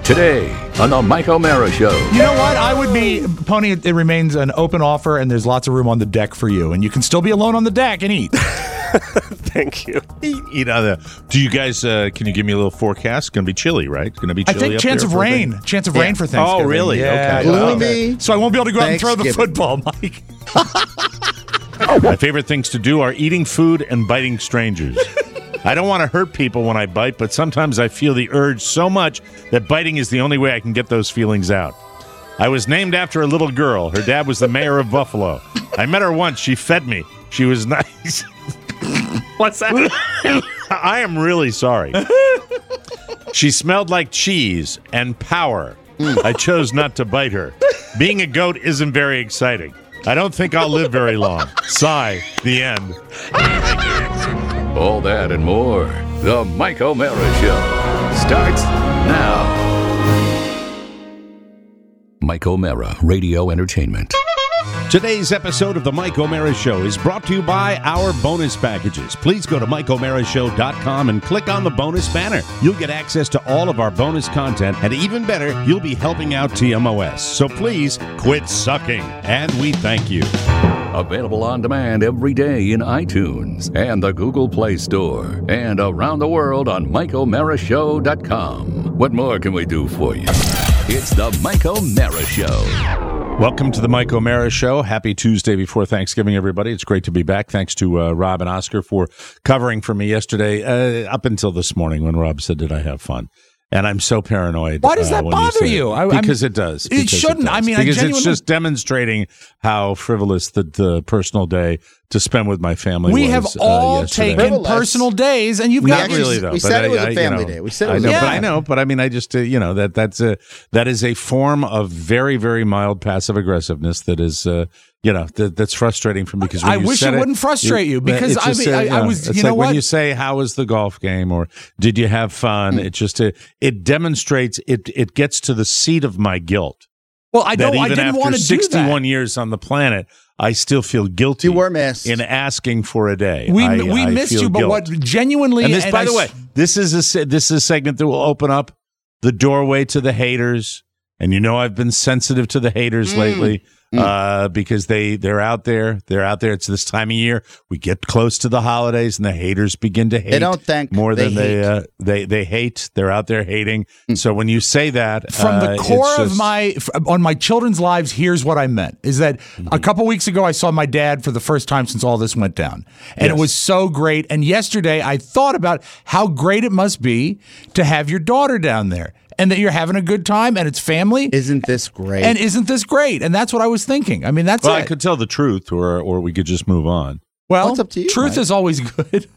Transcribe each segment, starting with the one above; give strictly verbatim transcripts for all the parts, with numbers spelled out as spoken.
Today on the Mike O'Mara Show. You know what? I would be, Pony, it remains an open offer, and there's lots of room on the deck for you. And you can still be alone on the deck and eat. Thank you. Eat on the, do you guys, uh, can you give me a little forecast? It's going to be chilly, right? It's going to be chilly I think up chance there of for rain. thing? Chance of Yeah. rain for Thanksgiving. Oh, really? Yeah, Okay. yeah. Gloomy. So I won't be able to go out and throw the Thanksgiving. football, Mike. My favorite things to do are eating food and biting strangers. I don't want to hurt people when I bite, but sometimes I feel the urge so much that biting is the only way I can get those feelings out. I was named after a little girl. Her dad was the mayor of Buffalo. I met her once. She fed me. She was nice. What's that? I am really sorry. She smelled like cheese and power. I chose not to bite her. Being a goat isn't very exciting. I don't think I'll live very long. Sigh. The end. All that and more. The Mike O'Mara Show starts now. Mike O'Mara Radio Entertainment. Today's episode of the Mike O'Mara Show is brought to you by our bonus packages. Please go to mike o'mara show dot com and click on the bonus banner. You'll get access to all of our bonus content, and even better, you'll be helping out T M O S. So please quit sucking, and we thank you. Available on demand every day in iTunes and the Google Play Store and around the world on mike o'mara show dot com. What more can we do for you? It's the Mike O'Mara Show. Welcome to the Mike O'Mara Show. Happy Tuesday before Thanksgiving, everybody. It's great to be back. Thanks to uh, Rob and Oscar for covering for me yesterday, uh, up until this morning when Rob said, did I have fun? And I'm so paranoid. Why does uh, that when bother you? you? I, because I'm, it does. It Because shouldn't. does. I mean, I because genuinely, it's just demonstrating how frivolous the, the personal day to spend with my family we was. have uh, all yesterday. taken Frivolous. personal days, and you've We got actually- Not really, though. we but said I, it was a I, family you know, day. We said it I was know, a but family I know, but I mean, I just uh, you know that that's a that is a form of very very mild passive aggressiveness that is uh, you know that, that's frustrating for me because when I you wish said it wouldn't frustrate you, because it's I just, mean, uh, I- you I know, was- it's you like know when what? you say how was the golf game or did you have fun? It just uh, it demonstrates it it gets to the seat of my guilt. well, I That don't. I even didn't want after to do sixty-one that. years on the planet, I still feel guilty. You were missed. in asking for a day. We I, we I missed feel you, but guilt. what genuinely? And this, by I the s- way, this is a se- this is a segment that will open up the doorway to the haters. And you know I've been sensitive to the haters Mm. lately uh, because they they're out there. They're out there. It's this time of year. We get close to the holidays, and the haters begin to hate. They don't think, more they than they hate. uh, they they hate. They're out there hating. So when you say that from the uh, core it's of just- my f- on my children's lives, here's what I meant: is that Mm-hmm. a couple weeks ago I saw my dad for the first time since all this went down, and Yes. it was so great. And yesterday I thought about how great it must be to have your daughter down there, and that you're having a good time, and it's family. Isn't this great? And isn't this great? And that's what I was thinking. I mean, that's well, it. I could tell the truth, or or we could just move on. well, Well, it's up to you, truth Mike. is always good.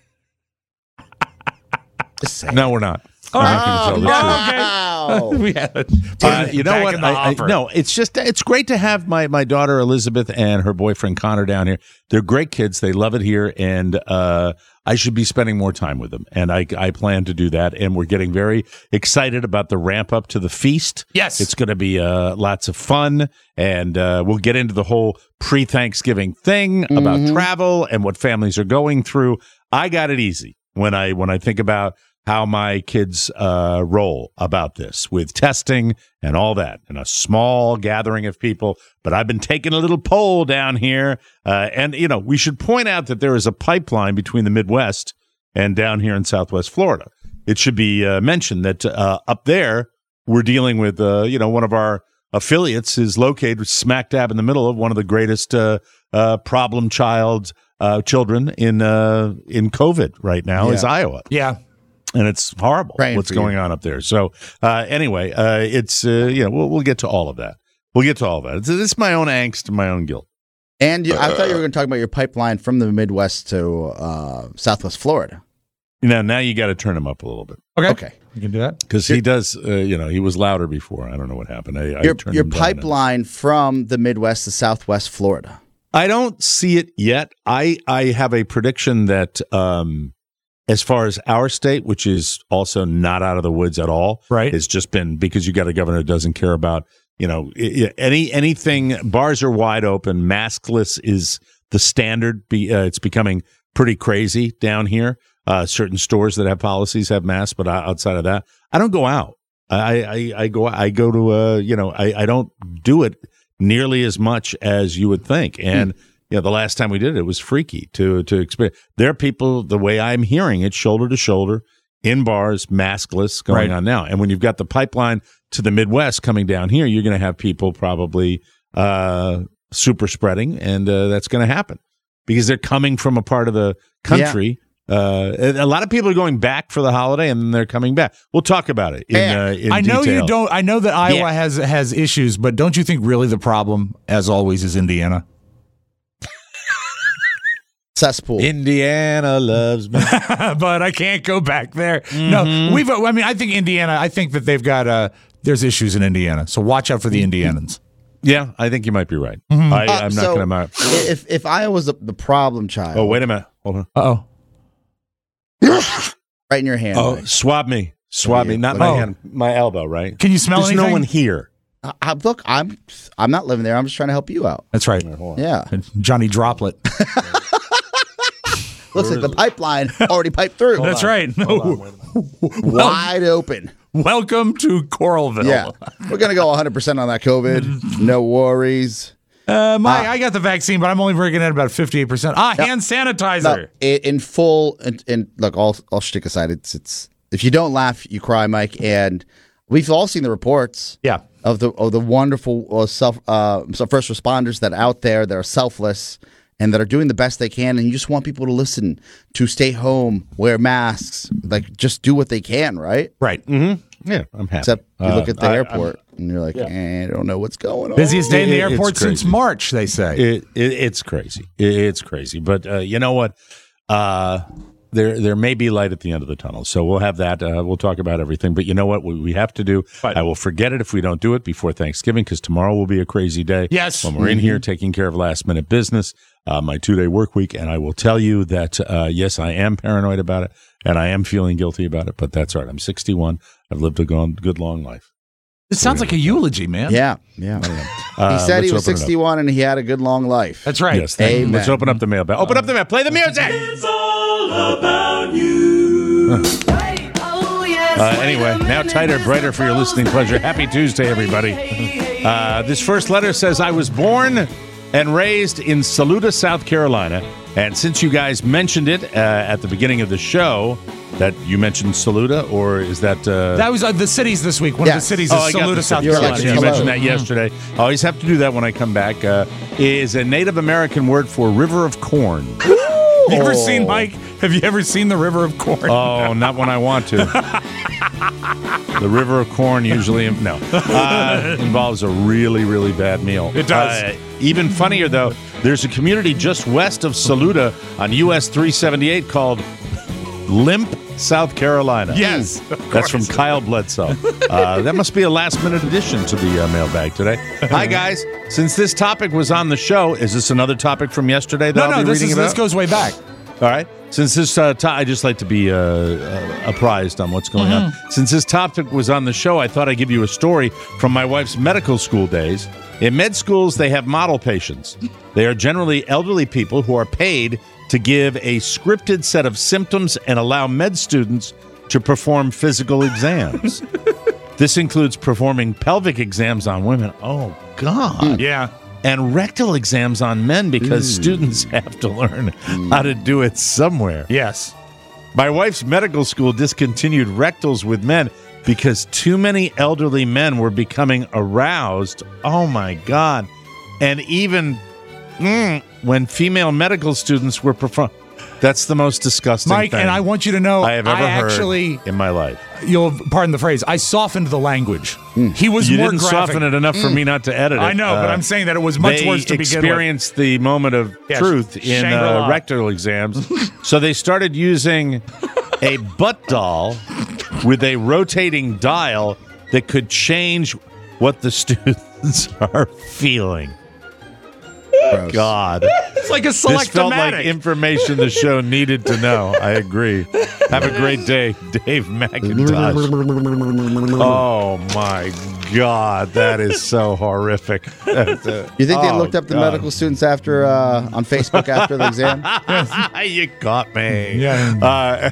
Just say it. No, we're not. All I'm right. not gonna tell the truth. Wow. we had it. Uh, you know Back what? in the I, I, hopper. no, it's just it's great to have my my daughter Elizabeth and her boyfriend Connor down here. They're great kids. They love it here, and uh, I should be spending more time with them. And I I plan to do that. And we're getting very excited about the ramp up to the feast. Yes. it's going to be uh, lots of fun, and uh, we'll get into the whole pre Thanksgiving thing about travel and what families are going through. I got it easy when I when I think about how my kids uh, roll about this with testing and all that and a small gathering of people. But I've been taking a little poll down here. Uh, and, you know, we should point out that there is a pipeline between the Midwest and down here in Southwest Florida. It should be uh, mentioned that uh, up there, we're dealing with, uh, you know, one of our affiliates is located smack dab in the middle of one of the greatest uh, uh, problem child uh, children in uh, in COVID right now Yeah. is Iowa. Yeah. And it's horrible Praying what's for you. going on up there. So uh, anyway, uh, it's uh, you know we'll we'll get to all of that. We'll get to all of that. It's, it's my own angst and my own guilt. And you, I thought you were going to talk about your pipeline from the Midwest to uh, Southwest Florida. You know, now you got to turn him up a little bit Okay. Okay. You can do that. because he does. Uh, you know, he was louder before. I don't know what happened. I, I Your, turned your him down. pipeline from the Midwest to Southwest Florida. I don't see it yet. I I have a prediction that. Um, As far as our state, which is also not out of the woods at all, Right. It's just been because you got a governor who doesn't care about, you know, i- i- any anything. Bars are wide open. Maskless is the standard. Be, uh, it's becoming pretty crazy down here. Uh, certain stores that have policies have masks, but outside of that, I don't go out. I, I, I go I go to uh you know I, I don't do it nearly as much as you would think, and. Mm. Yeah, the last time we did it, it was freaky to to experience. There are people, the way I'm hearing it, shoulder to shoulder, in bars, maskless, going right. on now. And when you've got the pipeline to the Midwest coming down here, you're going to have people probably uh, super spreading, and uh, that's going to happen because they're coming from a part of the country. Yeah. Uh, a lot of people are going back for the holiday, and then they're coming back. We'll talk about it in, uh, in I know detail. you don't. I know that Iowa yeah. has has issues, but don't you think really the problem, as always, is Indiana? Cesspool. Indiana loves me, but I can't go back there. Mm-hmm. No, we've. I mean, I think Indiana. I think that they've got. Uh, there's issues in Indiana, so watch out for the Indianans. Yeah, I think you might be right. Mm-hmm. I, Uh, I'm not so going to. If if I was the, the problem child, Oh, wait a minute. Hold on. Uh right in your hand. Oh, Mike. swab me, swab me, not Oh. my hand, my elbow. Right? Can you smell There's anything? no one here. I, I- look, I'm I'm not living there. I'm just trying to help you out. That's right. Yeah, Johnny Droplet. looks like the pipeline already piped through. That's right. No. Wide open. Welcome to Coralville. Yeah, we're gonna go one hundred percent on that COVID. No worries. Uh, my, I got the vaccine, but I'm only working at about fifty-eight percent. Ah, Yep. hand sanitizer. No, in, in full. And, and look, all all shtick aside, it's it's if you don't laugh, you cry, Mike. And we've all seen the reports. Yeah. Of the of the wonderful uh, self uh, so first responders that are out there that are selfless and that are doing the best they can, and you just want people to listen, to stay home, wear masks, like just do what they can, right? Right. Mm-hmm. Yeah, I'm happy. Except you look Uh, at the I- airport and you're like, eh, I don't know what's going on. Busiest day in the It- it's airport since crazy. March, they say. It, it, it's crazy. It, it's crazy. But uh, you know what? Uh, there there may be light at the end of the tunnel. So we'll have that. Uh, we'll talk about everything. But you know what? We, we have to do. Right. I will forget it if we don't do it before Thanksgiving, because tomorrow will be a crazy day. Yes. When we're in here taking care of last minute business, uh, my two day work week. And I will tell you that, uh, yes, I am paranoid about it and I am feeling guilty about it. But that's all right. I'm sixty-one. I've lived a gone, good long life. It sounds like a eulogy, man. Yeah, yeah. Uh, He said he let's was open it up. sixty-one and he had a good long life. That's right. Yes, thank you. Amen. Let's open up the mailbag. Open up the mail. Play the music. It's all about you. Uh, anyway, now tighter, brighter for your listening pleasure. Happy Tuesday, everybody. Uh, this first letter says, I was born and raised in Saluda, South Carolina. And since you guys mentioned it uh, at the beginning of the show, that you mentioned Saluda, or is that... Uh, That was uh, the cities this week. One Yes. of the cities Oh, is I got Saluda, the South cities. You're Carolina. like, You hello. mentioned that yesterday. I always have to do that when I come back. Uh, is a Native American word for river of corn. Have you ever seen, Mike? Have you ever seen the River of Corn? Oh, not when I want to. The river of corn usually no uh, involves a really, really bad meal. It does. Uh, even funnier, though, there's a community just west of Saluda on U S three seventy-eight called Limp, South Carolina. Yes, of That's course. from Kyle Bledsoe. Uh, that must be a last-minute addition to the uh, mailbag today. Hi, guys. Since this topic was on the show, is this another topic from yesterday that no, I'll no, be this, reading is, about? this goes way back. All right. Since this uh, to- I just like to be uh, uh, apprised on what's going Mm-hmm. on. Since this topic was on the show, I thought I'd give you a story from my wife's medical school days. In med schools, they have model patients. They are generally elderly people who are paid to give a scripted set of symptoms and allow med students to perform physical exams. This includes performing pelvic exams on women. Oh, God. Yeah. And rectal exams on men because students have to learn how to do it somewhere. Yes. My wife's medical school discontinued rectals with men because too many elderly men were becoming aroused. Oh, my God. And even mm, when female medical students were performing. That's the most disgusting Mike, thing and I want you to know, I have ever I heard actually, in my life. you'll pardon the phrase, I softened the language. He was You more didn't graphic. soften it enough for me not to edit it. I know, but Uh, I'm saying that it was much they worse to begin with. experienced the moment of Yeah, truth in uh, Shangri-La. rectal exams. So they started using a butt doll with a rotating dial that could change what the students are feeling. Gross. God. It's like a This felt like selectomatic. information the show needed to know. I agree. Have a great day, Dave McIntosh. Oh, my God. That is so horrific. You think they Oh, looked up the God. medical students after uh, on Facebook after the exam? You got me. Yeah. Uh,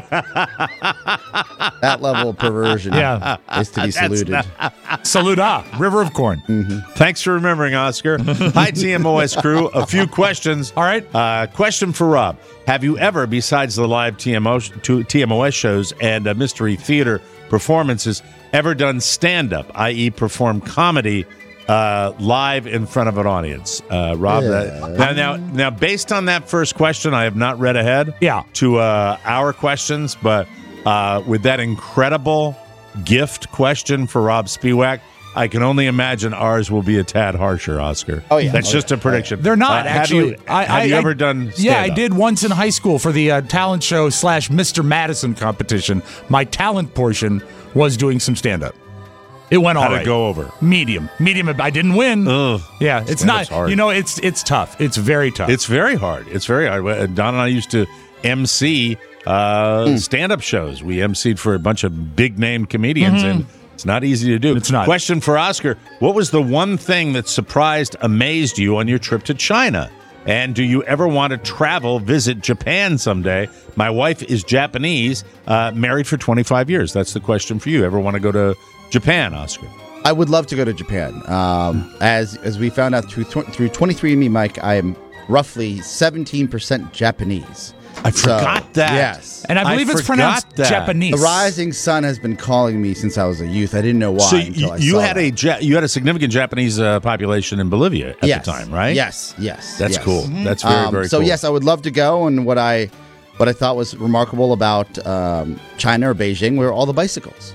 That level of perversion Yeah. is to be saluted. Saluda, River of Corn. Thanks for remembering, Oscar. Hi, T M O S crew. A few questions. All right. Uh, question for Rob. Have you ever, besides the live T M O, to- T M O S shows and uh, mystery theater performances, ever done stand-up, that is perform comedy uh, live in front of an audience? Uh, Rob, that, now, now, now, based on that first question, I have not read ahead Yeah. to uh, our questions, but uh, with that incredible gift question for Rob Spiewak, I can only imagine ours will be a tad harsher, Oscar. Oh, yeah. That's Oh, just yeah. a prediction. They're not, Uh, actually. Have you, I, have I, you I- ever done stand-up? Yeah, I did once in high school for the uh, talent show slash Mister Madison competition. My talent portion was doing some stand-up. It went all How'd right. it go over? Medium. Medium. I didn't win. Ugh. Yeah, it's Stand-up's not. hard. You know, it's it's tough. It's very tough. It's very hard. It's very hard. Uh, Don and I used to M C uh, Hmm. stand-up shows. We emceed for a bunch of big-name comedians, and it's not easy to do. Mm-hmm. It's not. Question for Oscar. What was the one thing that surprised, amazed you on your trip to China? And do you ever want to travel, visit Japan someday? My wife is Japanese, uh, married for twenty-five years. That's the question for you. Ever want to go to Japan, Oscar? I would love to go to Japan. Um, as as we found out through tw- through twenty-three and me, Mike, I am roughly seventeen percent Japanese. I forgot that. Yes. and I believe I it's forgot pronounced that. Japanese. The rising sun has been calling me since I was a youth. I didn't know why. So until you, I you saw had that. a ja- you had a significant Japanese uh, population in Bolivia at yes. the time, right? Yes, yes. That's yes. cool. That's very Um, very so cool. yes, I would love to go. And what I what I thought was remarkable about um, China or Beijing were all the bicycles.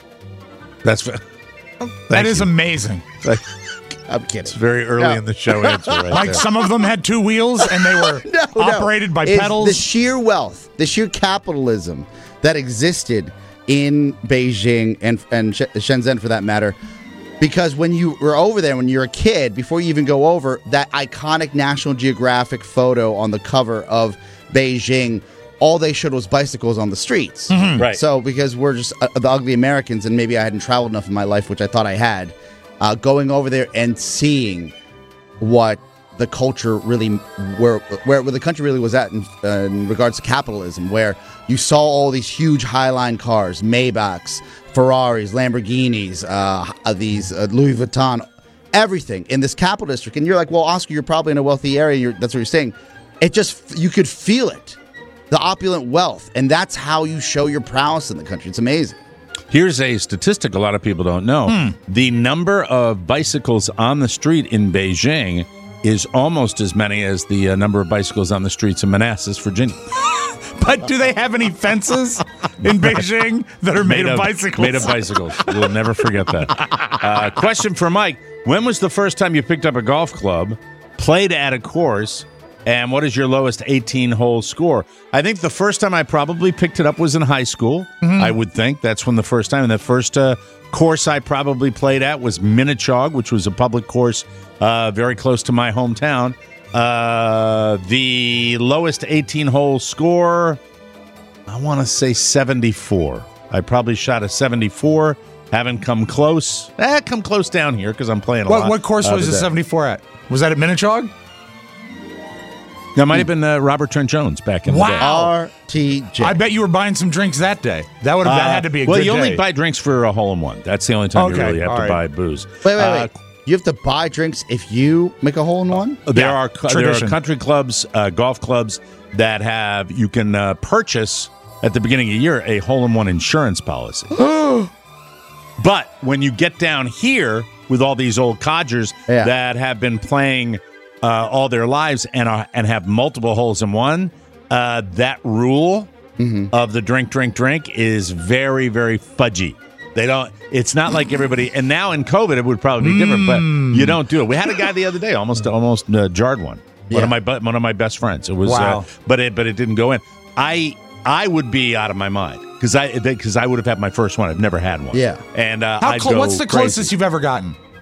that's ve- that is amazing. I'm kidding. it's very early No. in the show answer right Like there. some of them had two wheels and they were No, no. operated by It's pedals. The sheer wealth, the sheer capitalism that existed in Beijing and and Sh- Shenzhen, for that matter. Because when you were over there, when you're a kid, before you even go over, that iconic National Geographic photo on the cover of Beijing, all they showed was bicycles on the streets. Right. So because we're just uh, the ugly Americans, and maybe I hadn't traveled enough in my life, which I thought I had, uh, going over there and seeing what the culture really, where where, where the country really was at in, uh, in regards to capitalism, where you saw all these huge Highline cars, Maybachs, Ferraris, Lamborghinis, uh, uh, these uh, Louis Vuitton, everything in this capital district. And you're like, well, Oscar, you're probably in a wealthy area. You're, that's what you're saying. It just, you could feel it, the opulent wealth. And that's how you show your prowess in the country. It's amazing. Here's a statistic a lot of people don't know. Hmm. The number of bicycles on the street in Beijing is almost as many as the uh, number of bicycles on the streets in Manassas, Virginia. But do they have any fences in Beijing that are made, of bicycles? Made of bicycles. We'll never forget that. Uh, question for Mike. When was the first time you picked up a golf club, played at a course, and what is your lowest eighteen-hole score? I think the first time I probably picked it up was in high school. Mm-hmm. I would think that's when the first time. And the first uh, course I probably played at was Minnechaug, which was a public course uh, very close to my hometown. Uh, the lowest eighteen-hole score, I want to say seventy-four. I probably shot a seventy-four. Haven't come close. Eh, come close down here because I'm playing a What, lot. what course uh, was the today. seventy-four at? Was that at Minnechaug? That might have been uh, Robert Trent Jones back in the day. Wow. R T J. I bet you were buying some drinks that day. That would have that Uh, had to be a well, good you only day. buy drinks for a hole in one. That's the only time you Okay, really have all to right. buy booze. Wait, wait, Uh, wait. You have to buy drinks if you make a hole in one? There Yeah, are there are tradition. country clubs, uh, golf clubs that have you can uh, purchase at the beginning of the year a hole in one insurance policy. But when you get down here with all these old codgers Yeah. that have been playing uh, all their lives and are, and have multiple holes in one, uh, that rule of the drink, drink, drink is very, very fudgy. They don't. It's not like everybody. And now in COVID, it would probably be different. But you don't do it. We had a guy the other day almost almost uh, jarred one. One Yeah. of my bu- one of my best friends. It was. Wow. Uh, but it but it didn't go in. I I would be out of my mind because I because I would have had my first one. I've never had one. Yeah. And uh, How I'd clo- go what's the crazy. closest you've ever gotten?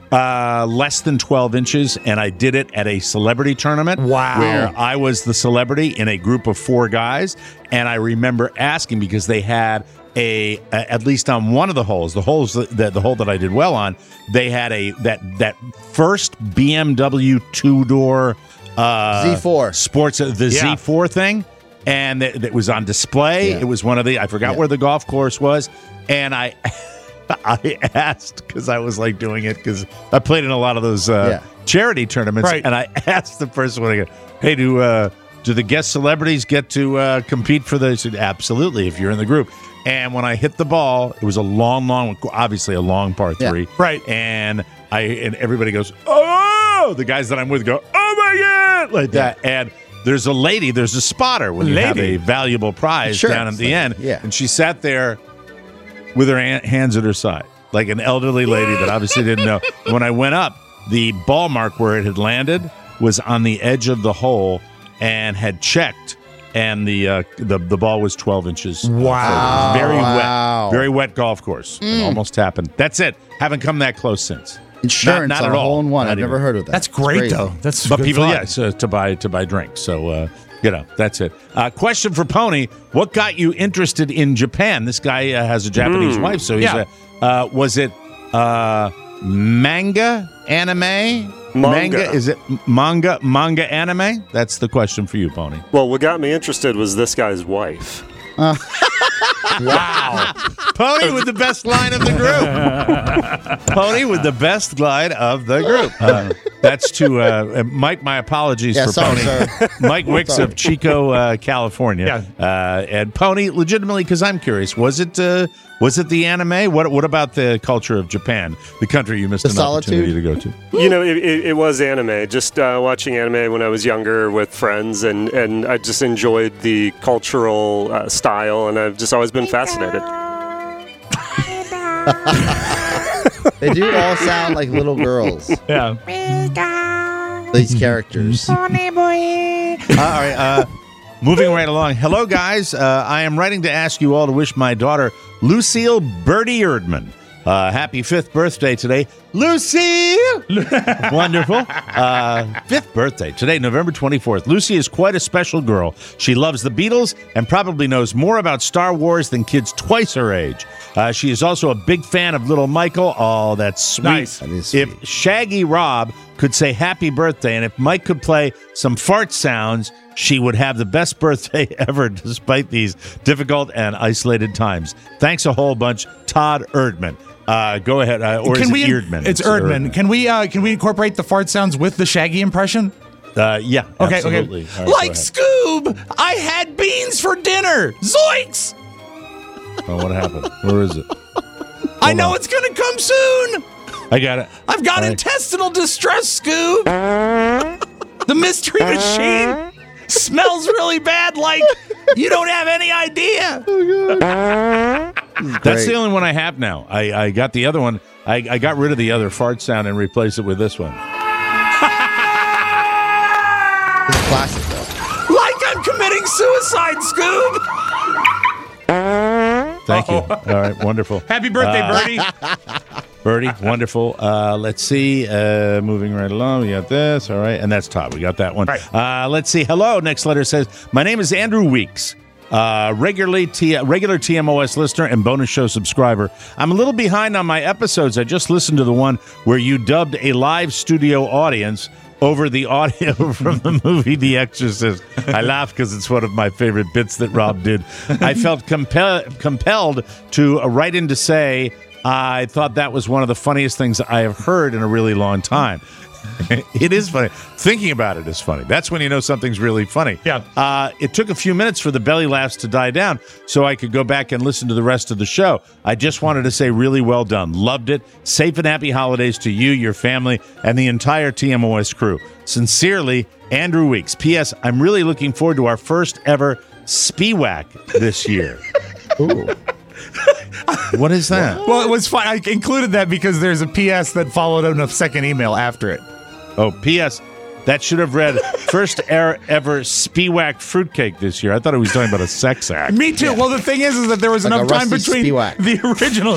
Uh, less than twelve inches, and I did it at a celebrity tournament. Wow. Where I was the celebrity in a group of four guys, and I remember asking because they had a, a at least on one of the holes, the holes that the hole that I did well on, they had a that that first B M W two door uh, Z four sports uh, the Yeah. Z four thing, and it, it was on display. Yeah. It was one of the I forgot Yeah. where the golf course was, and I. I asked because I was like doing it because I played in a lot of those uh, Yeah. charity tournaments, Right. and I asked the person when I go, "Hey, do uh, do the guest celebrities get to uh, compete for this?" He said, absolutely, if you're in the group. And when I hit the ball, it was a long, long, obviously a long par Yeah. three, Right. And I and everybody goes, "Oh!" The guys that I'm with go, "Oh my god!" like that, and. There's a lady, there's a spotter when you have Lady. a valuable prize Sure. down at the end. Yeah. And she sat there with her an- hands at her side, like an elderly lady that obviously didn't know. When I went up, the ball mark where it had landed was on the edge of the hole and had checked, and the uh, the the ball was twelve inches. Wow. Very Wow. wet, very wet golf course. It almost happened. That's it. Haven't come that close since. Insurance Not- not on at a all. hole in one. Not I've never even. heard of that. That's It's great, crazy. though. That's But good people, fun. yes, uh, to buy to buy drinks. So uh, you know, that's it. Uh, question for Pony: what got you interested in Japan? This guy uh, has a Japanese wife, so he's Yeah. a. Uh, was it uh, manga anime? Manga. Is it manga manga anime? That's the question for you, Pony. Well, what got me interested was this guy's wife. Wow. Pony with the best line of the group. Pony with the best line of the group. Uh, that's to uh, Mike. My apologies Yeah, for sorry, Pony. sir. Mike Wicks Sorry. of Chico, uh, California. Yeah. Uh, and Pony, legitimately, because I'm curious, was it uh, was it the anime? What What about the culture of Japan, the country you missed The an solitude? opportunity to go to? You know, it, it, it was anime. Just uh, watching anime when I was younger with friends, and, and I just enjoyed the cultural uh, style, and I've just always been fascinated. They do all sound like little girls. Yeah. These characters. All right. Uh, moving right along. Hello, guys. Uh, I am writing to ask you all to wish my daughter, Lucille Birdie Erdman, uh, happy fifth birthday today. Lucille! Wonderful. Uh, fifth birthday today, November twenty-fourth. Lucy is quite a special girl. She loves the Beatles and probably knows more about Star Wars than kids twice her age. Uh, she is also a big fan of Little Michael. Oh, that's sweet. Nice. That is If sweet. Shaggy Rob could say happy birthday, and if Mike could play some fart sounds, she would have the best birthday ever despite these difficult and isolated times. Thanks a whole bunch, Todd Erdman. Uh, go ahead, uh, or Can is we? it Erdman? It's Erdman. Can we? Uh, can we incorporate the fart sounds with the Shaggy impression? Uh, yeah, Okay. absolutely. Okay. All right, go like ahead. Scoob, I had beans for dinner. Zoinks! Oh, what happened? Where is it? I know on. it's gonna come soon. I got it. I've got All right. intestinal distress, Scoob. The mystery machine smells really bad. Like you don't have any idea. That's Great. the only one I have now. I, I got the other one. I, I got rid of the other fart sound and replaced it with this one. It's a classic, though. Like I'm committing suicide, Scoob. Thank you. All right, wonderful. Happy birthday, Uh, Birdie. Birdie, wonderful. Uh, let's see. Uh, moving right along, we got this. All right, and that's Todd. We got that one. Right. Uh, let's see. Hello. Next letter says, "My name is Andrew Weeks. Uh, regularly T- regular T M O S listener and bonus show subscriber. I'm a little behind on my episodes. I just listened to the one where you dubbed a live studio audience over the audio from the movie The Exorcist. I laughed because it's one of my favorite bits that Rob did. I felt compel- compelled to uh, write in to say I thought that was one of the funniest things I have heard in a really long time. It is funny. Thinking about it is funny. That's when you know something's really funny. Yeah. Uh, it took a few minutes for the belly laughs to die down so I could go back and listen to the rest of the show. I just wanted to say really well done. Loved it. Safe and happy holidays to you, your family, and the entire T M O S crew. Sincerely, Andrew Weeks. P S. I'm really looking forward to our first ever Spiewak this year. Ooh. What is that? Well, it was fine. I included that because there's a P S that followed on a second email after it. Oh, P S. That should have read first er- ever Spiewak fruitcake this year. I thought he was talking about a sex act. Me too. Well, the thing is, is that there was Like enough a time rusty between Spiewak. the original.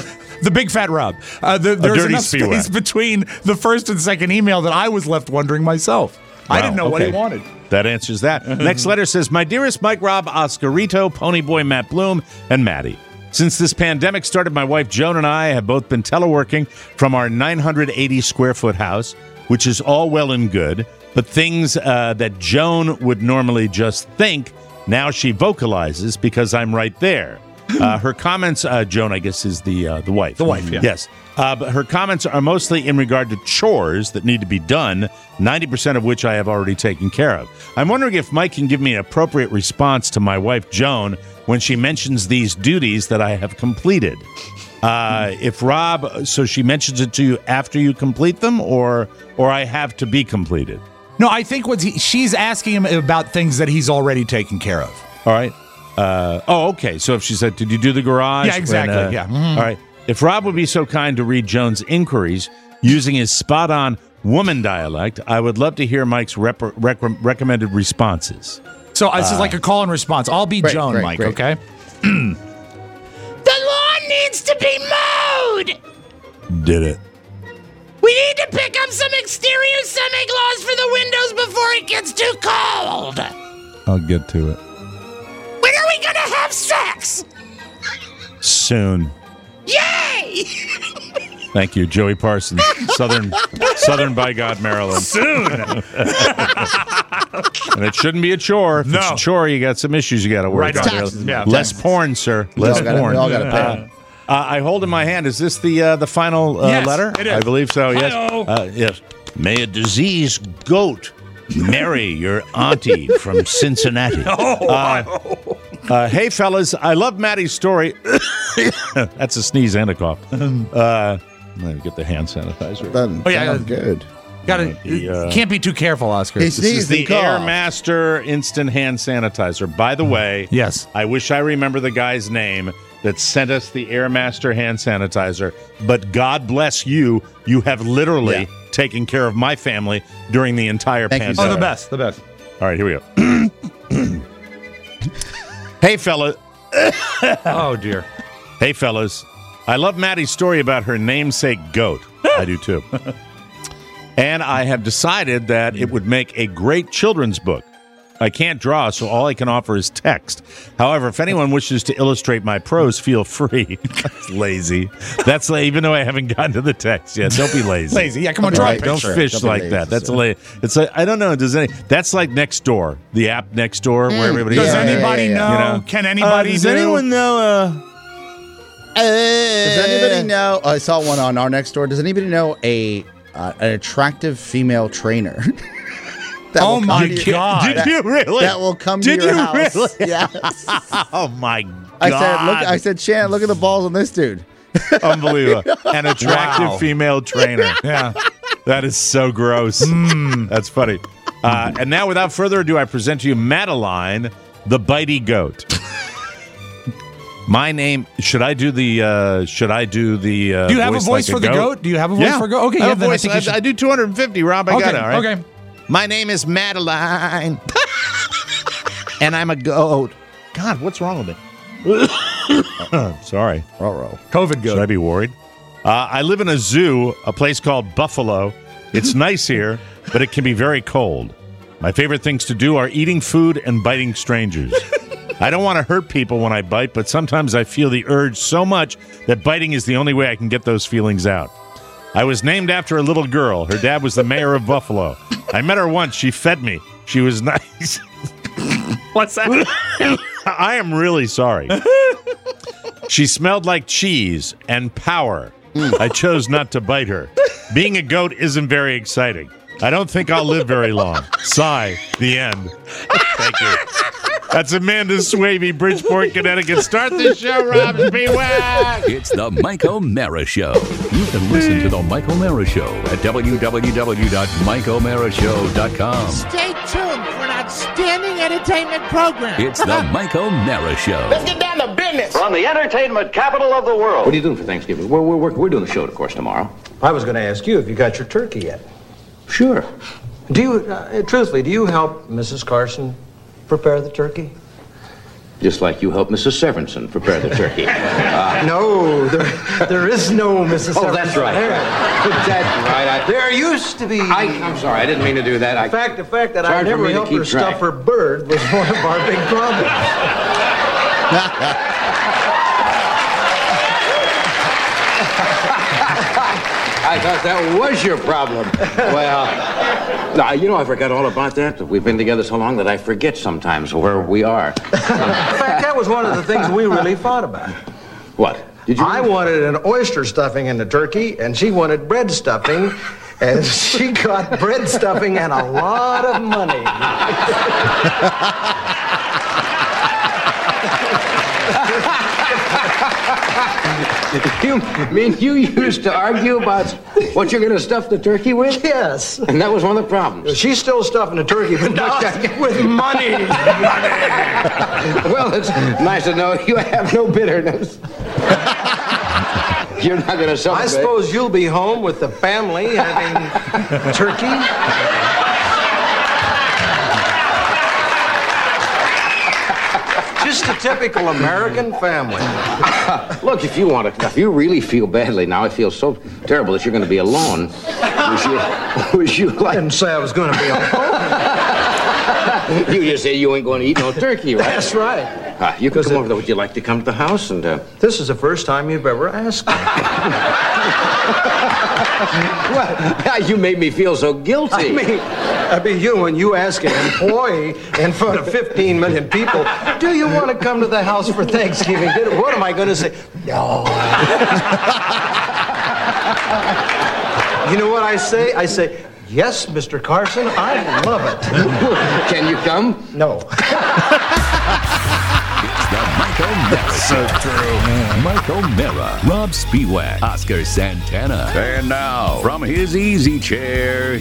the big fat Rob. Uh, the, there's dirty enough space spewag. between the first and second email that I was left wondering myself. I Wow, didn't know what okay. he wanted. That answers that. Next letter says, My dearest Mike, Rob, Oscarito, Ponyboy, Matt Bloom, and Maddie. Since this pandemic started, my wife Joan and I have both been teleworking from our nine hundred eighty square foot house, which is all well and good, but things uh, that Joan would normally just think, now she vocalizes because I'm right there. Uh, her comments, uh, Joan, I guess, is the uh, the wife. The wife, yeah. Yes. Uh, but her comments are mostly in regard to chores that need to be done, ninety percent of which I have already taken care of. I'm wondering if Mike can give me an appropriate response to my wife, Joan, when she mentions these duties that I have completed. Uh, if Rob, so she mentions it to you after you complete them, or or I have to be completed? No, I think what he, she's asking him about things that he's already taken care of. All right. Uh, oh, okay. So if she said, did you do the garage? Yeah, exactly, When, uh, yeah. Mhm. All right. If Rob would be so kind to read Joan's inquiries using his spot-on woman dialect, I would love to hear Mike's rep- rec- recommended responses. So uh, this is like a call and response. I'll be Great, Joan, great, Mike, great. okay? The lawn needs to be mowed. Did it. We need to pick up some exterior semi-gloss for the windows before it gets too cold. I'll get to it. When are we going to have sex? Soon. Yay! Thank you, Joey Parsons, Southern Southern by God, Maryland. Soon. And it shouldn't be a chore. If No. it's a chore, you got some issues you got to work Right, on. taxes, yeah. Less porn, sir. We Less all gotta- porn. we all gotta pay. Uh, uh, I hold in my hand. Is this the uh, the final uh, Yes, letter? it is. I believe so. Yes. Hi-yo. Uh, yes. May a diseased goat marry your auntie from Cincinnati. Oh, Uh, uh, hey, fellas, I love Maddie's story. That's a sneeze and a cough. Uh, let me get the hand sanitizer. Doesn't Oh, yeah, sound yeah. good. Gotta, The, uh, can't be too careful, Oscar. He This is sneezed the and coughed. Airmaster Instant Hand Sanitizer. By the way, Yes. I wish I remember the guy's name that sent us the Airmaster Hand Sanitizer. But God bless you. You have literally Yeah. taken care of my family during the entire Thank you, pandemic. sir. Oh, the best, the best. All right, here we go. Hey, fella. Oh, dear. Hey, fellas. I love Maddie's story about her namesake goat. I do too. And I have decided that it would make a great children's book. I can't draw, so all I can offer is text. However, if anyone wishes to illustrate my prose, feel free. That's lazy. That's like, even though I haven't gotten to the text yet. Don't be lazy. Lazy. Yeah, come on, Don't be draw a lazy. Don't picture. fish Don't be like lazy, that. That's sir. a la- It's like I don't know. Does any? That's like Nextdoor, the app Nextdoor, where everybody. Does Yeah, anybody yeah, yeah, know? You know? Can Uh, anybody does do? anyone know? Uh, Does anybody know? I saw one on our next door. Does anybody know a uh, an attractive female trainer? that Oh will come my to your- God. Did that- you really? That will come to Did your you house. really? Yes. Oh my God! I said, look. I said, Shannon, look at the balls on this dude. Unbelievable. An attractive Wow. female trainer. Yeah. That is so gross. That's funny. Uh, and now, without further ado, I present to you Madeline, the bitey goat. My name. Should I do the? Uh, should I do the? Uh, Do you have a voice like for the goat? Do you have a voice yeah. for goat? Okay, I have yeah, a then I voice. think you should- I, I do two hundred fifty, Rob. I Okay, got it. All right. okay. My name is Madeline, and I'm a goat. God, what's wrong with me? Sorry. Ruh-roh. COVID Should I goat. be worried? Uh, I live in a zoo, a place called Buffalo. It's nice here, but it can be very cold. My favorite things to do are eating food and biting strangers. I don't want to hurt people when I bite, but sometimes I feel the urge so much that biting is the only way I can get those feelings out. I was named after a little girl. Her dad was the mayor of Buffalo. I met her once. She fed me. She was nice. What's that? I am really sorry. She smelled like cheese and power. I chose not to bite her. Being a goat isn't very exciting. I don't think I'll live very long. Sigh. The end. Thank you. That's Amanda Swavey, Bridgeport, Connecticut. Start the show, Rob. Be whack. It's the Mike O'Mara Show. You can listen to the Mike O'Mara Show at w w w dot mike o'mara show dot com. Stay tuned for an outstanding entertainment program. It's the Mike O'Mara Show. Let's get down to business. From the entertainment capital of the world. What are you doing for Thanksgiving? We're, we're, we're, we're doing the show, of course, tomorrow. I was going to ask you if you got your turkey yet. Sure. Do you, uh, truthfully, do you help Missus Carson prepare the turkey? Just like you helped Missus Severinsen prepare the turkey. Uh, No, there, there is no Missus oh, that's right. There. That's right. I, There used to be. I, I'm sorry. I didn't mean to do that. I, In fact, the fact that I Hard for never me to helped keep her track. stuff her bird was one of our big problems. I thought that was your problem. Well, now, you know, I forgot all about that. We've been together so long that I forget sometimes where we are. In fact, that was one of the things we really fought about. What? Did you? I wanted an oyster stuffing in the turkey, and she wanted bread stuffing, and she got bread stuffing and a lot of money. You mean you used to argue about what you're going to stuff the turkey with? Yes. And that was one of the problems. She's still stuffing the turkey, but now with money. Well, it's nice to know you have no bitterness. You're not going to celebrate. I suppose you'll be home with the family having turkey? Just a typical American family. Look, if you want to, if you really feel badly now, I feel so terrible that you're going to be alone. Would you, would you like... I didn't say I was going to be alone. You just say you ain't going to eat no turkey, right? That's right. Uh, you can come over there. Would you like to come to the house and... Uh... This is the first time you've ever asked me. Well, you made me feel so guilty. I mean, that'd be you when you ask an employee in front of fifteen million people, do you want to come to the house for Thanksgiving dinner? What am I going to say? No. You know what I say? I say, yes, Mister Carson, I love it. Can you come? No. The Mike O'Mara So true. Mike O'Mara, Rob Spiewak, Oscar Santana. And now, from his easy chair,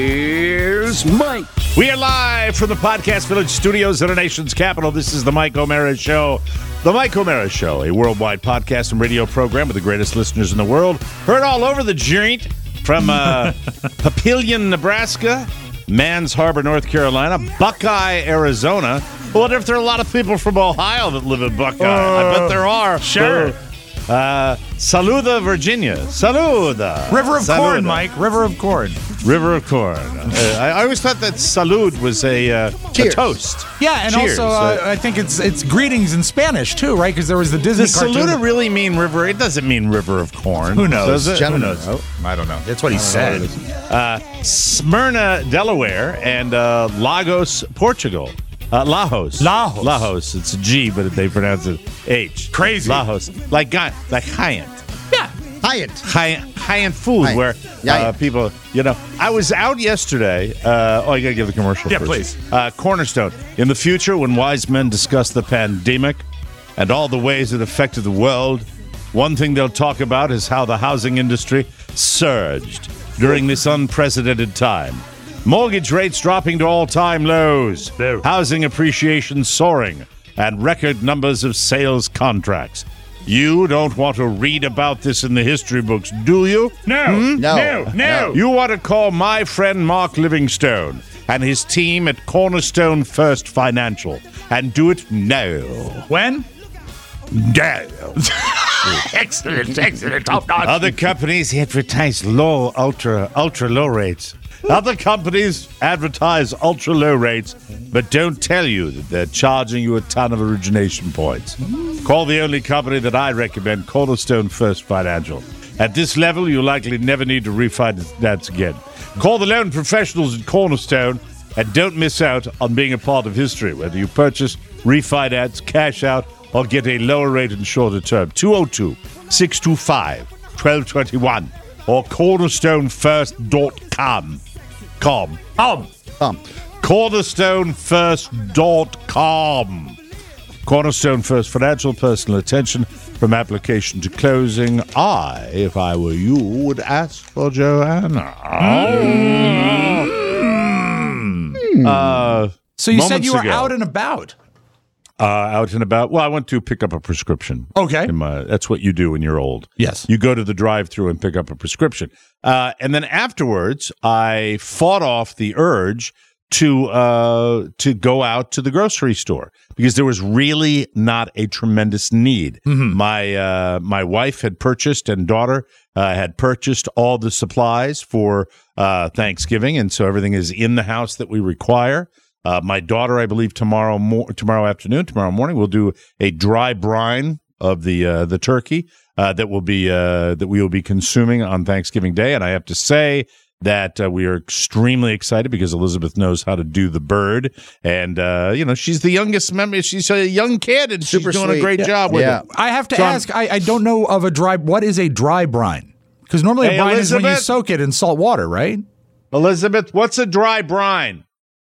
here's Mike. We are live from the Podcast Village studios in our nation's capital. This is the Mike O'Mara Show. The Mike O'Mara Show, a worldwide podcast and radio program with the greatest listeners in the world. Heard all over the joint from uh, Papillion, Nebraska, Mans Harbor, North Carolina, Buckeye, Arizona. I wonder if there are a lot of people from Ohio that live in Buckeye. Uh, I bet there are. Sure. Uh, Saluda, Virginia. Saluda. River of Saluda. Corn, Mike. River of Corn. River of Corn. Uh, I, I always thought that salud was a, uh, a toast. Yeah, and Cheers. also uh, I think it's it's greetings in Spanish too, right? Because there was the Disney Does cartoon. Saluda really mean river? It doesn't mean River of Corn. Who knows? Does it? Who knows? I don't know. That's what he said. Uh, Smyrna, Delaware, and uh, Lagos, Portugal. Uh, Lajos. Lajos. Lajos. It's a G, but they pronounce it H. Crazy. Lajos. Like Ga- like Hyatt. Yeah. Hyatt. Hyatt, Hyatt food, Hyatt. where Yeah, uh, yeah. people, you know, I was out yesterday. Uh, oh, I got to give the commercial Yeah, first. please. Uh, Cornerstone. In the future, when wise men discuss the pandemic and all the ways it affected the world, one thing they'll talk about is how the housing industry surged during this unprecedented time. Mortgage rates dropping to all-time lows, No. housing appreciation soaring, and record numbers of sales contracts. You don't want to read about this in the history books, do you? No. Hmm? No. No. No. You want to call my friend Mark Livingstone and his team at Cornerstone First Financial and do it now. When? Now. Excellent. Excellent. Top notch. Other companies advertise low, ultra, ultra low rates. Other companies advertise ultra low rates, but don't tell you that they're charging you a ton of origination points. Call the only company that I recommend, Cornerstone First Financial. At this level, you likely never need to refinance again. Call the loan professionals at Cornerstone and don't miss out on being a part of history, whether you purchase, refinance, cash out, or get a lower rate in shorter term. two oh two, six two five, one two two one or cornerstone first dot com. Com. Um. Um. cornerstone first dot com. Cornerstone First Financial, personal attention from application to closing. I, if I were you, would ask for Joanna. Mm. Uh, So you said moments you were ago. out and about. Uh, out and about. Well, I went to pick up a prescription. Okay. In my, that's what you do when you're old. Yes. You go to the drive-thru and pick up a prescription. Uh, and then afterwards, I fought off the urge to uh, to go out to the grocery store because there was really not a tremendous need. Mm-hmm. My uh, my wife had purchased and daughter uh, had purchased all the supplies for uh, Thanksgiving, and so everything is in the house that we require. Uh, my daughter, I believe, tomorrow mo- tomorrow afternoon, tomorrow morning, we'll do a dry brine of the uh, the turkey uh, that will be uh, that we will be consuming on Thanksgiving Day, and I have to say that uh, we are extremely excited because Elizabeth knows how to do the bird, and uh, you know she's the youngest member. She's a young kid, and Super she's doing sweet. a great Yeah. job with Yeah. it. I have to So I'm- ask. I, I don't know of a dry. What is a dry brine? Because normally Hey, a brine is when you Elizabeth? soak it in salt water, right? Elizabeth, what's a dry brine?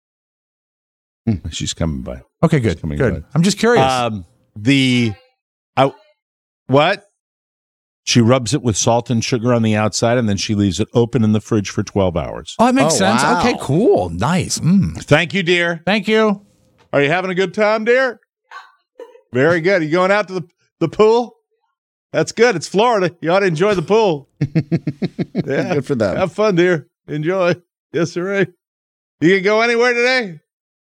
She's coming by. Okay, good, coming good. by. I'm just curious. Um, the I, what? She rubs it with salt and sugar on the outside, and then she leaves it open in the fridge for twelve hours. oh, that makes oh, sense. wow. Okay, cool, nice. Mm. Thank you, dear. Thank you. Are you having a good time, dear? Very good. Are you going out to the, the pool? That's good. It's Florida. You ought to enjoy the pool. Yeah. Good for them. Have fun, dear. Enjoy. Yes, sir. You can go anywhere today?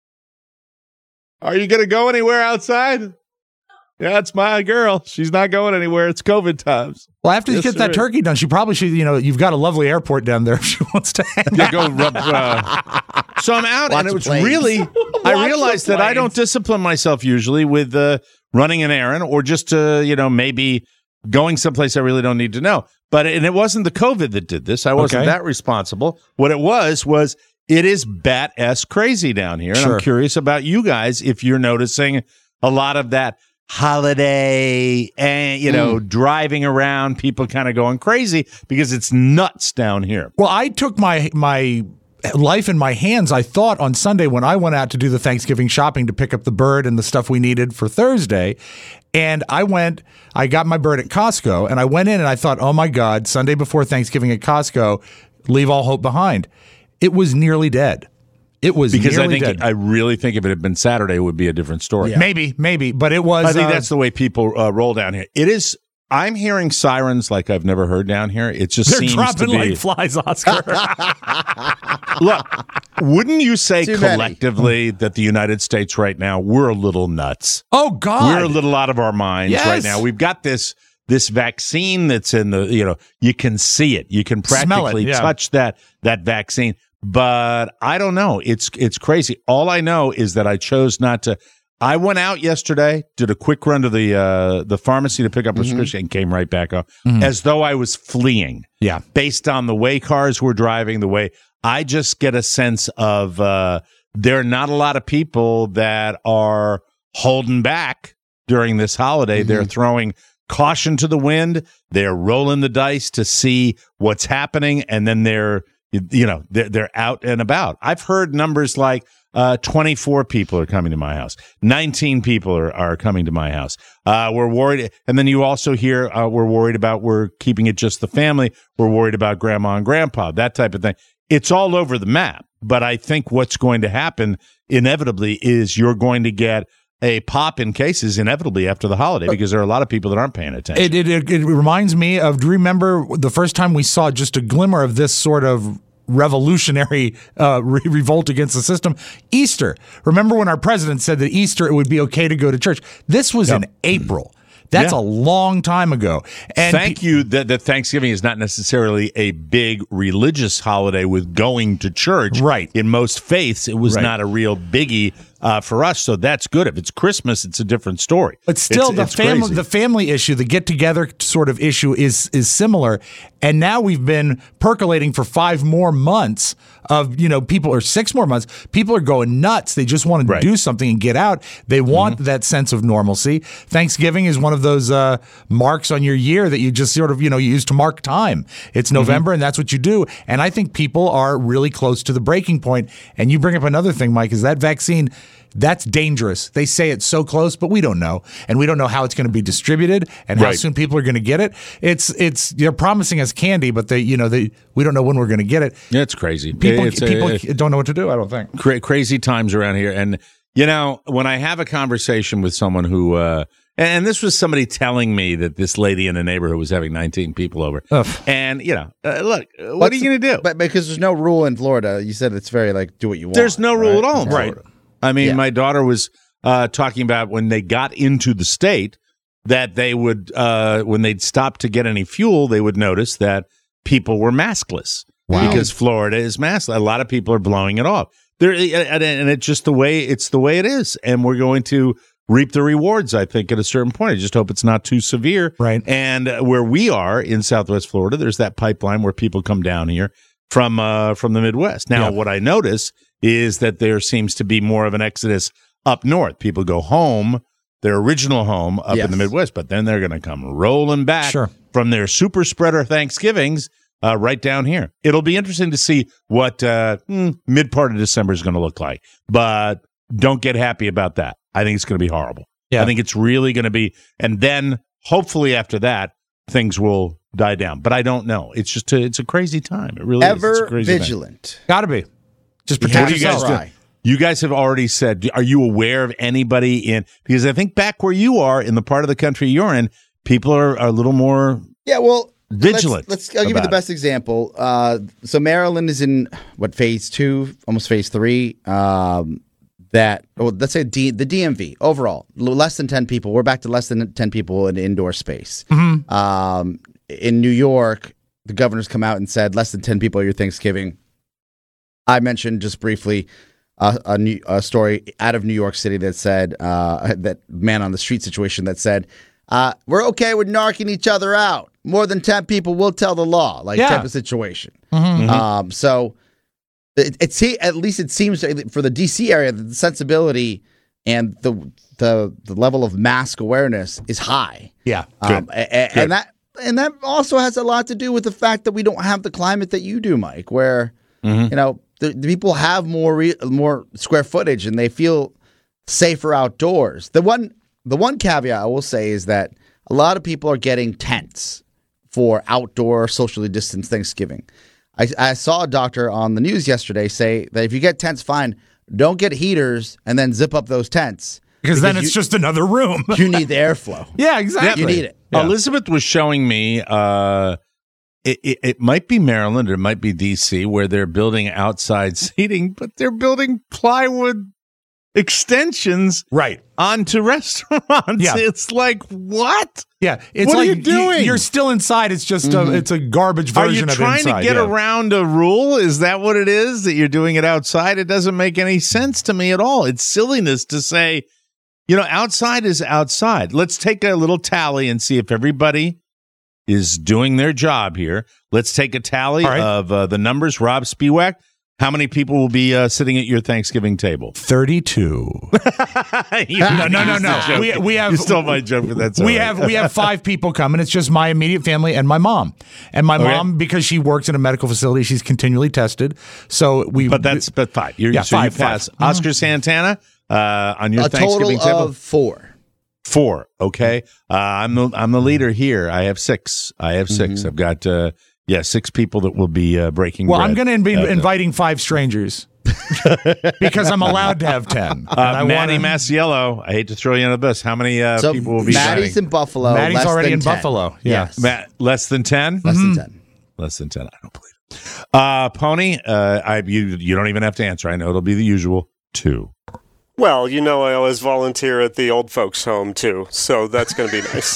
Are you going to go anywhere outside? Yeah, that's my girl. She's not going anywhere. It's COVID times. Well, after you Yes, get that sir. turkey done, she probably should. You know, you've got a lovely airport down there if she wants to hang Yeah, out. go rub. Uh, so I'm out, Lots and it of was planes. really. I realized that I don't discipline myself usually with uh, running an errand or just uh, you know maybe going someplace I really don't need to know. But and it wasn't the COVID that did this. I wasn't Okay. that responsible. What it was was it is bat-ass crazy down here, and Sure. I'm curious about you guys if you're noticing a lot of that holiday and you know driving around, people kind of going crazy because it's nuts down here. Well, I took my my life in my hands, I thought, on Sunday when I went out to do the Thanksgiving shopping to pick up the bird and the stuff we needed for Thursday. And I went, I got my bird at Costco, and I went in and I thought, oh my God, Sunday before Thanksgiving at Costco, leave all hope behind. It was nearly dead. It was Because I nearly think dead. I really think if it had been Saturday, it would be a different story. Maybe, maybe, but it was. I think uh, that's the way people uh, roll down here. It is. I'm hearing sirens like I've never heard down here. It just they're seems dropping to be. like flies, Oscar. Look, wouldn't you say Too many. collectively that the United States right now we're a little nuts? Oh God, We're a little out of our minds Yes. right now. We've got this this vaccine that's in the you know you can see it, you can Smell it, practically yeah. touch that that vaccine. But I don't know. It's it's crazy. All I know is that I chose not to. I went out yesterday, did a quick run to the uh, the pharmacy to pick up a prescription, and came right back up as though I was fleeing. Yeah. Based on the way cars were driving, the way I just get a sense of uh, there are not a lot of people that are holding back during this holiday. They're throwing caution to the wind. They're rolling the dice to see what's happening, and then they're you know they're, they're out and about. I've heard numbers like uh, twenty-four people are coming to my house, nineteen people are, are coming to my house. Uh, we're worried, and then you also hear uh, we're worried about we're keeping it just the family. We're worried about grandma and grandpa, that type of thing. It's all over the map. But I think what's going to happen inevitably is you're going to get a pop in cases inevitably after the holiday because there are a lot of people that aren't paying attention. It, it, it, it reminds me of, do you remember the first time we saw just a glimmer of this sort of revolutionary uh, re- revolt against the system? Easter. Remember when our president said that Easter it would be okay to go to church? This was Yep. in April. That's Yeah. a long time ago. And Thank you that, that Thanksgiving is not necessarily a big religious holiday with going to church. Right. In most faiths, it was Right. not a real biggie uh, for us. So that's good. If it's Christmas, it's a different story. But still, It's- the it's family crazy. the family issue, the get together sort of issue, is is similar. And now we've been percolating for five more months of you know people, or six more months. People are going nuts. They just want to Right. do something and get out. They want that sense of normalcy. Thanksgiving is one of those uh, marks on your year that you just sort of you know you use to mark time. It's November, and that's what you do. And I think people are really close to the breaking point. And you bring up another thing, Mike, is that vaccine. That's dangerous. They say it's so close, but we don't know, and we don't know how it's going to be distributed and how Right. soon people are going to get it. It's it's they're promising us candy, but they you know they we don't know when we're going to get it. Yeah, it's crazy. People It's, uh, people it's don't know what to do. I don't think. cra- crazy times around here. And, you know, when I have a conversation with someone who, uh, And this was somebody telling me that this lady in the neighborhood was having nineteen people over. Ugh. And, you know, uh, look, uh, what What's are you going to do? But because there's no rule in Florida, you said it's very like do what you want. There's no rule right? at all in Florida. Right. I mean, Yeah. my daughter was uh, talking about when they got into the state that they would, uh, when they'd stop to get any fuel, they would notice that people were maskless. Wow. Because Florida is maskless. A lot of people are blowing it off. There, and and it's just the way it's the way it is, and we're going to reap the rewards, I think, at a certain point. I just hope it's not too severe. Right. And uh, where we are in Southwest Florida, there's that pipeline where people come down here from uh, from the Midwest. Now, Yeah. what I notice is that there seems to be more of an exodus up north. People go home, their original home up Yes. in the Midwest, but then they're going to come rolling back Sure. from their super spreader Thanksgivings uh, right down here. It'll be interesting to see what uh, mm, mid part of December is going to look like, but don't get happy about that. I think it's going to be horrible. Yeah. I think it's really going to be, and then hopefully after that, things will die down. But I don't know. It's just a, it's a crazy time. It really is. It's a Ever crazy time. vigilant. Got to be. Just What protect do you guys yourself. do? You guys have already said, are you aware of anybody in, because I think back where you are in the part of the country you're in, people are, are a little more Yeah, well, vigilant. Let's, let's I'll give you the about best example. Uh, so Maryland is in what phase two, almost phase three. Um, that well, let's say D, the D M V overall, l- less than ten people. We're back to less than ten people in indoor space. Mm-hmm. Um, in New York, the governor's come out and said less than ten people at your Thanksgiving. I mentioned just briefly uh, a, new, a story out of New York City that said uh, that man on the street situation that said uh, we're okay with narking each other out. More than ten people will tell the law, like Yeah. type of situation. Mhm. Um, so it, it se- at least it seems for the D C area that the sensibility and the the the level of mask awareness is high. Yeah. Um, a- a- and that and that also has a lot to do with the fact that we don't have the climate that you do, Mike, where you know the, the people have more re- more square footage and they feel safer outdoors. The one the one caveat I will say is that a lot of people are getting tents for outdoor socially distanced Thanksgiving. I, I saw a doctor on the news yesterday say that if you get tents, fine. Don't get heaters and then zip up those tents. Because then you- it's just another room. You need the airflow. Yeah, exactly. You need it. Yeah. Elizabeth was showing me, uh, it, it, it might be Maryland or it might be D C where they're building outside seating, but they're building plywood extensions Right. onto restaurants. Yeah. It's like, what? Yeah. It's What are like you doing? You're still inside. It's just a, it's a garbage Are you version of trying inside. to get yeah. around a rule? Is that what it is, that you're doing it outside? It doesn't make any sense to me at all. It's silliness to say, you know, outside is outside. Let's take a little tally and see if everybody is doing their job here. Let's take a tally All right. of uh, the numbers. Rob Spiewak, how many people will be uh, sitting at your Thanksgiving table? thirty-two. no, no, no, no. We, we have You stole my joke, but that's all we right. have we have five people coming. It's just my immediate family and my mom. And my Okay. mom, because she works in a medical facility, she's continually tested. So we. But that's but five. You're, Yeah, so five, you pass five. Mhm. Oscar Santana uh, on your A Thanksgiving total table. of four. Four. Okay. Uh, I'm the I'm the leader here. I have six. I have 6 I've got uh, yeah six people that will be uh, breaking. well, bread. I'm going to be Uh, inviting five strangers because I'm allowed to have ten. And Uh, I Manny wanna- Masiello. I hate to throw you under the bus. How many uh, So people will be Maddie's signing? in Buffalo. Maddie's less already than in ten. Buffalo. Yeah. Yes. Matt, less than ten. Less than ten. Less than ten. I don't believe it. Uh, Pony. Uh, I you you don't even have to answer. I know it'll be the usual two. Well, you know, I always volunteer at the old folks' home too, so that's going to be nice.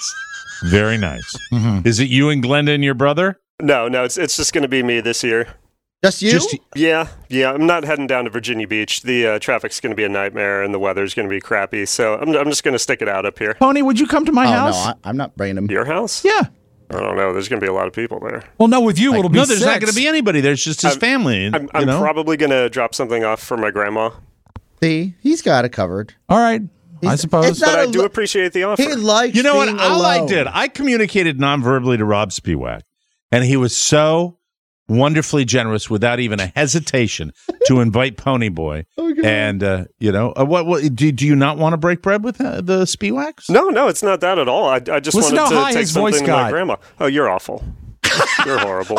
Very nice. Is it you and Glenda and your brother? No, no, it's it's just going to be me this year. Just you? Just Yeah, yeah. I'm not heading down to Virginia Beach. The uh, traffic's going to be a nightmare, and the weather's going to be crappy. So I'm I'm just going to stick it out up here. Pony, would you come to my Oh, house? no, I, I'm not bringing him. Your house? Yeah. I don't know. There's going to be a lot of people there. Well, no, with you it'll be no, there's not six. going to be anybody. There's just his I'm- family. I'm, you I'm know? probably going to drop something off for my grandma, See, he's got it covered. All right. I He's- suppose. it's but not I a do lo- appreciate the offer. He likes You know what? being All I alone. did, I communicated non-verbally to Rob Spiewak, and he was so wonderfully generous without even a hesitation to invite Ponyboy. Okay. And, uh, you know, uh, what, what do, do you not want to break bread with uh, the Spiewaks? No, no, it's not that at all. I, I just Listen wanted to to how high take his voice something to my got. grandma. Oh, you're awful. You're horrible.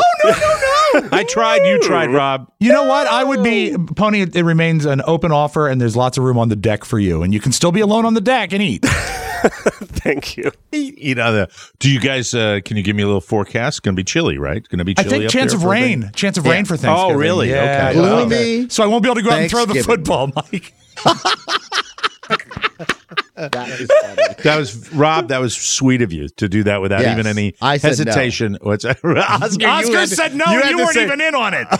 I tried. You tried, Rob. You know what? I would be Pony. It remains an open offer, and there's lots of room on the deck for you, and you can still be alone on the deck and eat. Thank you. You know, the, do you guys? Uh, can you give me a little forecast? It's going to be chilly, right? It's going to be I chilly. think up chance there of for a rain. bit? Chance of Yeah. rain for Thanksgiving. Oh, really? Yeah, Okay. well, Gloomy so I won't be able to go out and throw the Thanksgiving. football, Mike. That is funny. That was Rob. That was sweet of you to do that without Yes. even any I said hesitation. What's Oscar? you Oscar had to- said no, you you, had to weren't say- even in on it.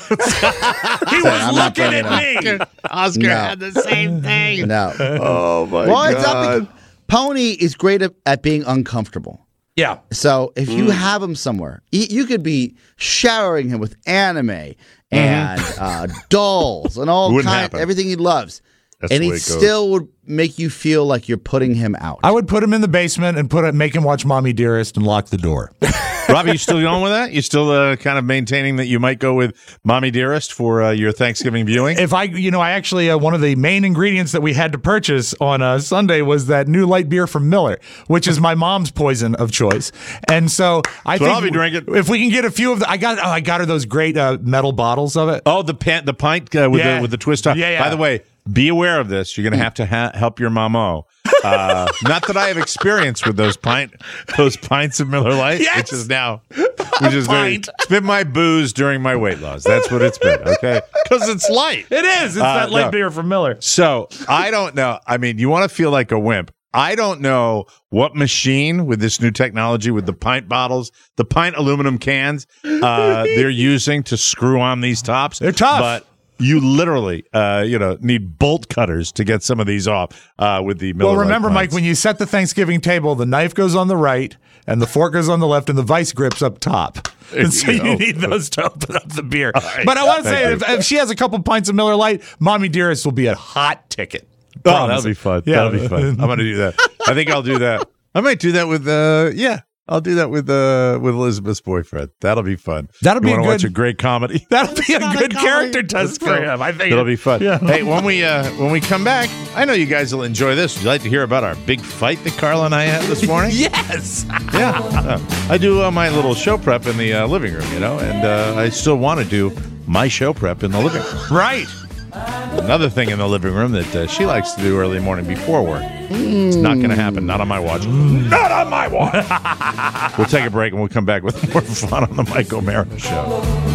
he was I'm not looking bringing at it me. Oscar No. had the same thing. No. Oh my Well, it's god! not because Pony is great at, at being uncomfortable. Yeah. So if you Mm. have him somewhere, y- you could be showering him with anime and uh, dolls and all Wouldn't kinds, happen. everything he loves, That's and the he way it goes. still would make you feel like you're putting him out. I would put him in the basement and put it, make him watch Mommy Dearest and lock the door. Rob, are you still going with that? You still uh, kind of maintaining that you might go with Mommy Dearest for uh, your Thanksgiving viewing? If I, you know, I actually, uh, one of the main ingredients that we had to purchase on uh, Sunday was that new light beer from Miller, which is my mom's poison of choice. And so I That's what think I'll be drinking. if we can get a few of the, I got, oh, I got her those great uh, metal bottles of it. Oh, the pan, the pint uh, with Yeah. the with the twist top. Yeah, yeah. By the way, be aware of this. You're going to have to ha- help your mamo. Uh, not that I have experience with those pint those pints of Miller Lite, Yes. which is now which is very, pint. it's been my booze during my weight loss. That's what it's been. Okay, because it's light. It is. It's Uh, that light no. beer from Miller. So I don't know. I mean, you want to feel like a wimp. I don't know what machine with this new technology with the pint bottles, the pint aluminum cans, uh, they're using to screw on these tops. They're tough. But you literally, uh, you know, need bolt cutters to get some of these off uh, with the Miller Well, Lite remember, Mike, pints. when you set the Thanksgiving table, the knife goes on the right and the fork goes on the left and the vice grips up top. And so you you go. need those to open up the beer. right. But I want to Thank say, you. if, if she has a couple pints of Miller Lite, Mommy Dearest will be a hot ticket. Oh, Promise. that'll be fun. Yeah. That'll be fun. I'm going to do that. I think I'll do that. I might do that with, uh, yeah, I'll do that with uh, with Elizabeth's boyfriend. That'll be fun. That'll you be a wanna watch good- a great comedy. That'll be a good character test for him. I think It'll be fun. Yeah. Hey, when we uh, when we come back, I know you guys will enjoy this. Would you like to hear about our big fight that Carla and I had this morning? Yes. Yeah, Uh, I do uh, my little show prep in the uh, living room, you know, and uh, I still want to do my show prep in the living room. Right. Another thing in the living room that uh, she likes to do early morning before work. It's not going to happen. Not on my watch. Not on my watch. We'll take a break and we'll come back with more fun on the Mike O'Mara Show.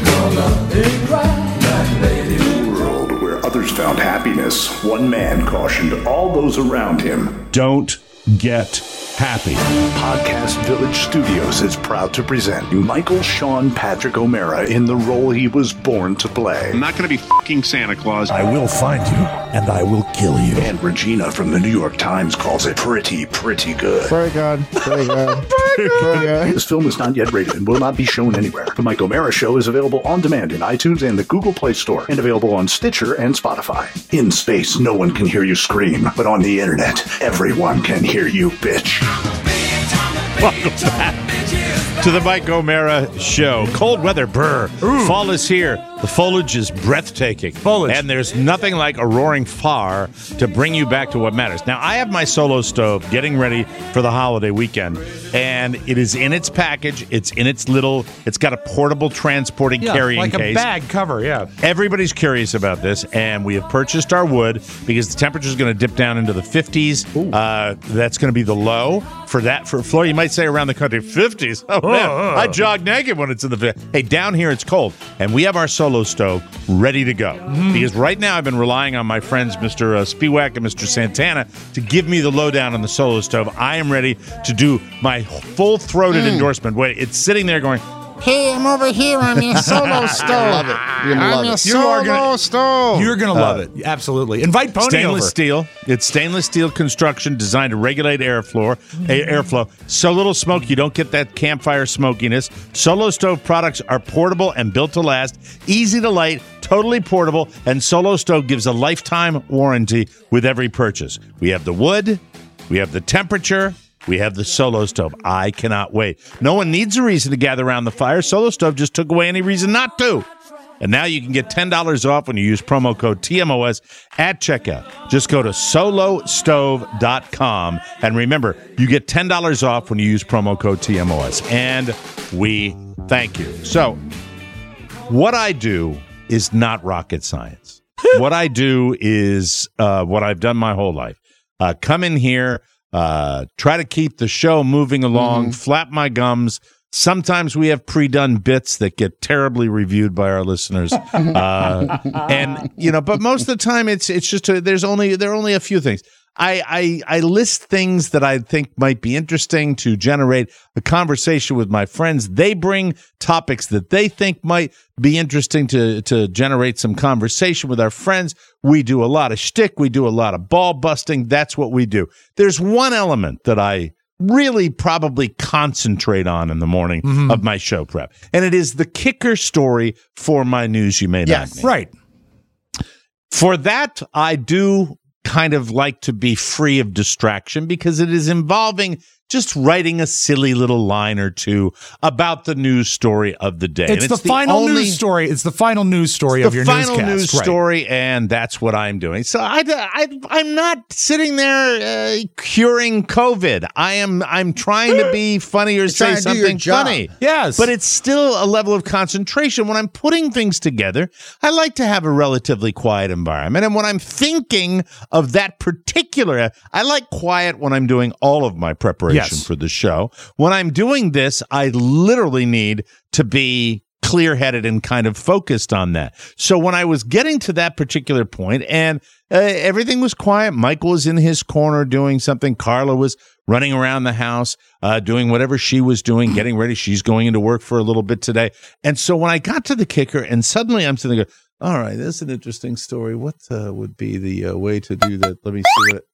World where others found happiness, one man cautioned all those around him. Don't get happy. Podcast Village Studios is proud to present Michael Sean Patrick O'Mara in the role he was born to play. I'm not going to be fucking Santa Claus. I will find you, and I will kill you. And Regina from the New York Times calls it pretty, pretty good. Very good. Very good. Very good. This film is not yet rated and will not be shown anywhere. The Mike O'Mara Show is available on demand in iTunes and the Google Play Store, and available on Stitcher and Spotify. In space, no one can hear you scream, but on the internet, everyone can hear you bitch. Welcome back to the Mike O'Mara Show. Cold weather, brr. Fall is here. The foliage is breathtaking. Foliage. And there's nothing like a roaring fire to bring you back to what matters. Now, I have my solo stove getting ready for the holiday weekend, and it is in its package. It's in its little, it's got a portable transporting Yeah, carrying like case. a bag cover, yeah. Everybody's curious about this, and we have purchased our wood because the temperature is going to dip down into the fifties. Uh, that's going to be the low for that. For Florida, you might say around the country, fifties. Oh, man, oh. I jog naked when it's in the fifties. Hey, down here it's cold, and we have our solo stove ready to go. Mm-hmm. Because right now I've been relying on my friends, Mister Uh, Spiewak and Mister Santana, to give me the lowdown on the solo stove. I am ready to do my full-throated Mm. endorsement. Wait, it's sitting there going, Hey, I'm over here on your solo stove. I love it. You're gonna I'm love your it. You are solo gonna- stove. You're going to love it. Absolutely. Invite Pony stainless over. steel. It's stainless steel construction designed to regulate airflow. a- Airflow. So little smoke, you don't get that campfire smokiness. Solo Stove products are portable and built to last, easy to light, totally portable, and Solo Stove gives a lifetime warranty with every purchase. We have the wood, we have the temperature. We have the Solo Stove. I cannot wait. No one needs a reason to gather around the fire. Solo Stove just took away any reason not to. And now you can get ten dollars off when you use promo code T M O S at checkout. Just go to solo stove dot com. And remember, you get ten dollars off when you use promo code T M O S. And we thank you. So, what I do is not rocket science. What I do is uh, what I've done my whole life. Uh, come in here. uh, try to keep the show moving along, mm-hmm. flap my gums. Sometimes we have pre-done bits that get terribly reviewed by our listeners, uh, and you know. But most of the time, it's it's just a, there's only there are only a few things. I, I I list things that I think might be interesting to generate a conversation with my friends. They bring topics that they think might be interesting to to generate some conversation with our friends. We do a lot of shtick. We do a lot of ball busting. That's what we do. There's one element that I really probably concentrate on in the morning mm-hmm. of my show prep. And it is the kicker story for my News You May Not Yes, Need. right. For that, I do kind of like to be free of distraction because it is involving just writing a silly little line or two about the news story of the day. It's, and the, it's the final only, news story. It's the final news story it's of the your final newscast. news right. story, and that's what I'm doing. So I, I, I'm not sitting there uh, curing COVID. I am. I'm trying to be funny or say something funny. Yes, but it's still a level of concentration. When I'm putting things together, I like to have a relatively quiet environment, and when I'm thinking of that particular, I like quiet when I'm doing all of my preparation Yes. for the show. When I'm doing this, I literally need to be clear-headed and kind of focused on that. So when I was getting to that particular point and uh, everything was quiet, Michael was in his corner doing something, Carla was running around the house, uh, doing whatever she was doing, getting ready. She's going into work for a little bit today. And so when I got to the kicker, and suddenly I'm sitting there, all right, that's an interesting story. What uh, would be the uh, way to do that? Let me see what it...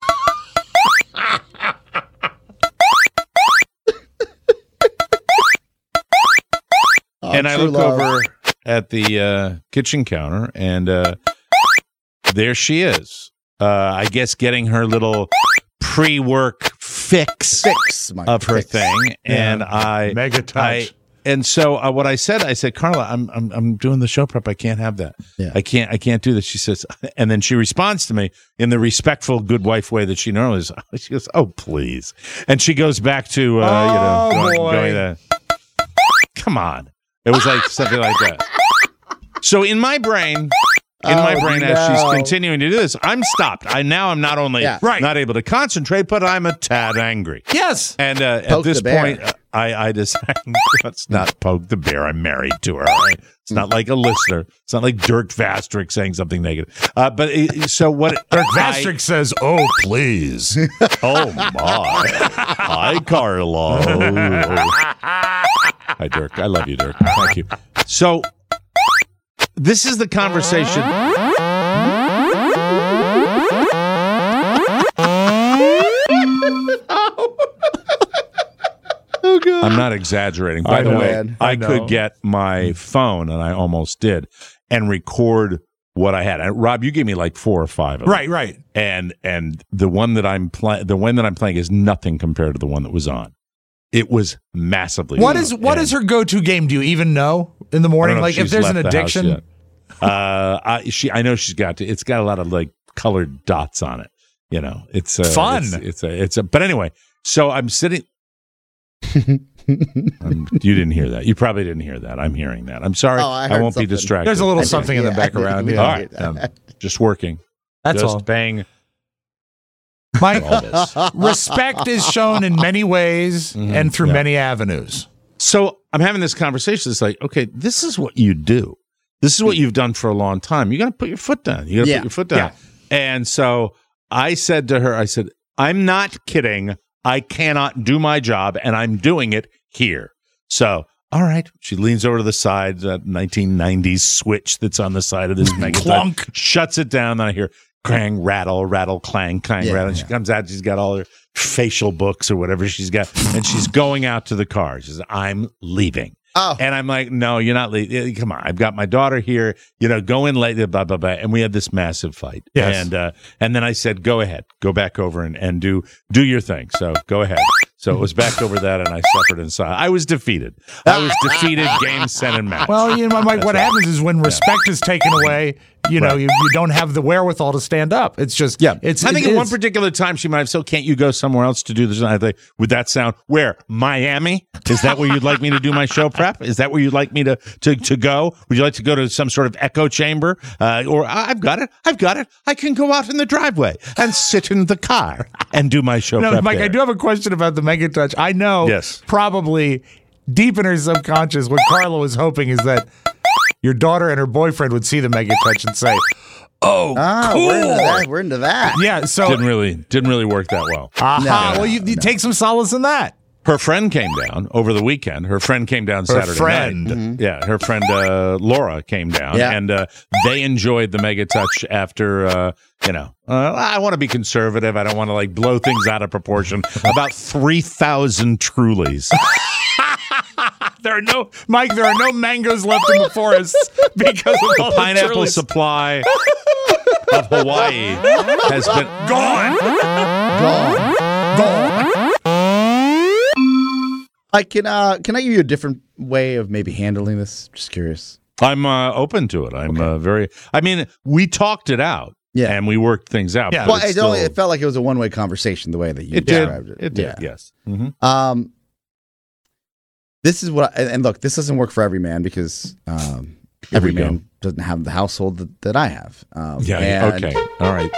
Oh, and I true look love. over at the uh, kitchen counter, and uh, there she is. Uh, I guess getting her little pre-work fix, fix my of her fix. thing, and Yeah. I Mega touch. I, and so uh, what I said, I said, Carla, I'm I'm I'm doing the show prep. I can't have that. Yeah. I can't I can't do this. She says, and then she responds to me in the respectful, good wife way that she normally is. She goes, "Oh, please," and she goes back to uh, Oh, you know, going, boy. going to, come on. It was like something like that. So in my brain, in my Oh, brain, as no. she's continuing to do this, I'm stopped. I now I'm not only Yeah. Right. not able to concentrate, but I'm a tad angry. Yes. And uh, at Poke this the bear. point, uh, I I decided let's not poke the bear. I'm married to her. All right? It's not like a listener. It's not like Dirk Vastrick saying something negative. Uh, but it, so what? Dirk I- Vastrick says, "Oh, please." Oh my! Hi, Carlo. Hi, Dirk. I love you, Dirk. Thank you. So, this is the conversation. Oh, God. I'm not exaggerating. By I the know, way, man. I, I know. could get my phone, and I almost did, and record what I had. And Rob, you gave me like four or five of them. Right, right. and and the one that I'm playing, the one that I'm playing is nothing compared to the one that was on. It was massively. What loud. is what And is her go-to game? Do you even know in the I don't morning? know Like if she's there's an left the house addiction. yet. Uh, I, she, I know she's got to. It's got a lot of like colored dots on it. You know, it's uh, Fun. It's, it's a, it's a. But anyway, so I'm sitting. um, you didn't hear that. You probably didn't hear that. I'm hearing that. I'm sorry. Oh, I I, heard won't something. be distracted. There's a little I did, something in the yeah, background. I did. Yeah. All right, um, just working. That's just all. bang. Mike, All this. respect is shown in many ways Mhm, and through yeah. many avenues. So I'm having this conversation. It's like, okay, this is what you do. This is what you've done for a long time. You got to put your foot down. You got to Yeah. put your foot down. Yeah. And so I said to her, I said, I'm not kidding. I cannot do my job, and I'm doing it here. So, all right. She leans over to the side, that nineteen nineties switch that's on the side of this Megaton, Clunk. shuts it down. Then I hear clang, rattle, rattle, clang, clang, Yeah, rattle. And she comes out. She's got all her facial books or whatever she's got, and she's going out to the car. She says, I'm leaving. Oh. And I'm like, no, you're not leaving. Come on. I've got my daughter here. You know, go in late, blah, blah, blah. And we had this massive fight. Yes. And uh, and then I said, go ahead. Go back over and, and do do your thing. So go ahead. So it was back over that, and I suffered inside. I was defeated. I was defeated game, set, and match. Well, you know, Mike, what right. happens is when respect is taken away, you know, Right. you, you don't have the wherewithal to stand up. It's just, Yeah, it's. I think it at one is. particular time she might have. So can't you go somewhere else to do this? I think would that sound where Miami? Is that where you'd like me to do my show prep? Is that where you'd like me to to to go? Would you like to go to some sort of echo chamber? Uh, or I've got it. I've got it. I can go out in the driveway and sit in the car and do my show No, prep. Mike, there. I do have a question about the Mega Touch. I know, Yes. probably deep in her subconscious, what Carla was hoping is that your daughter and her boyfriend would see the Mega Touch and say, "Oh, Ah, cool." we're into that. We're into that. Yeah, so didn't really didn't really work that well. aha. No, well, you, you take some solace in that. Her friend came down over the weekend. Her friend came down Her Saturday friend. night. Yeah, her friend uh, Laura came down, Yeah. and uh, they enjoyed the Mega Touch after, uh, you know, uh, I want to be conservative. I don't want to like blow things out of proportion. About three thousand Trulies. There are no, Mike. There are no mangoes left in the forest because of all The pineapple the Trulies. supply of Hawaii has been Gone. Gone. Gone. I can. Uh, can I give you a different way of maybe handling this? Just curious. I'm uh, open to it. I'm uh, very. I mean, we talked it out, Yeah. and we worked things out. Yeah. but Well, it's it, only, still- it felt like it was a one-way conversation the way that you it did. described it. It did. Yeah. Yes. Mm-hmm. Um, this is what, I, and and look, this doesn't work for every man because um, every we go. man doesn't have the household that, that I have. Um, Yeah. and- Okay. All right.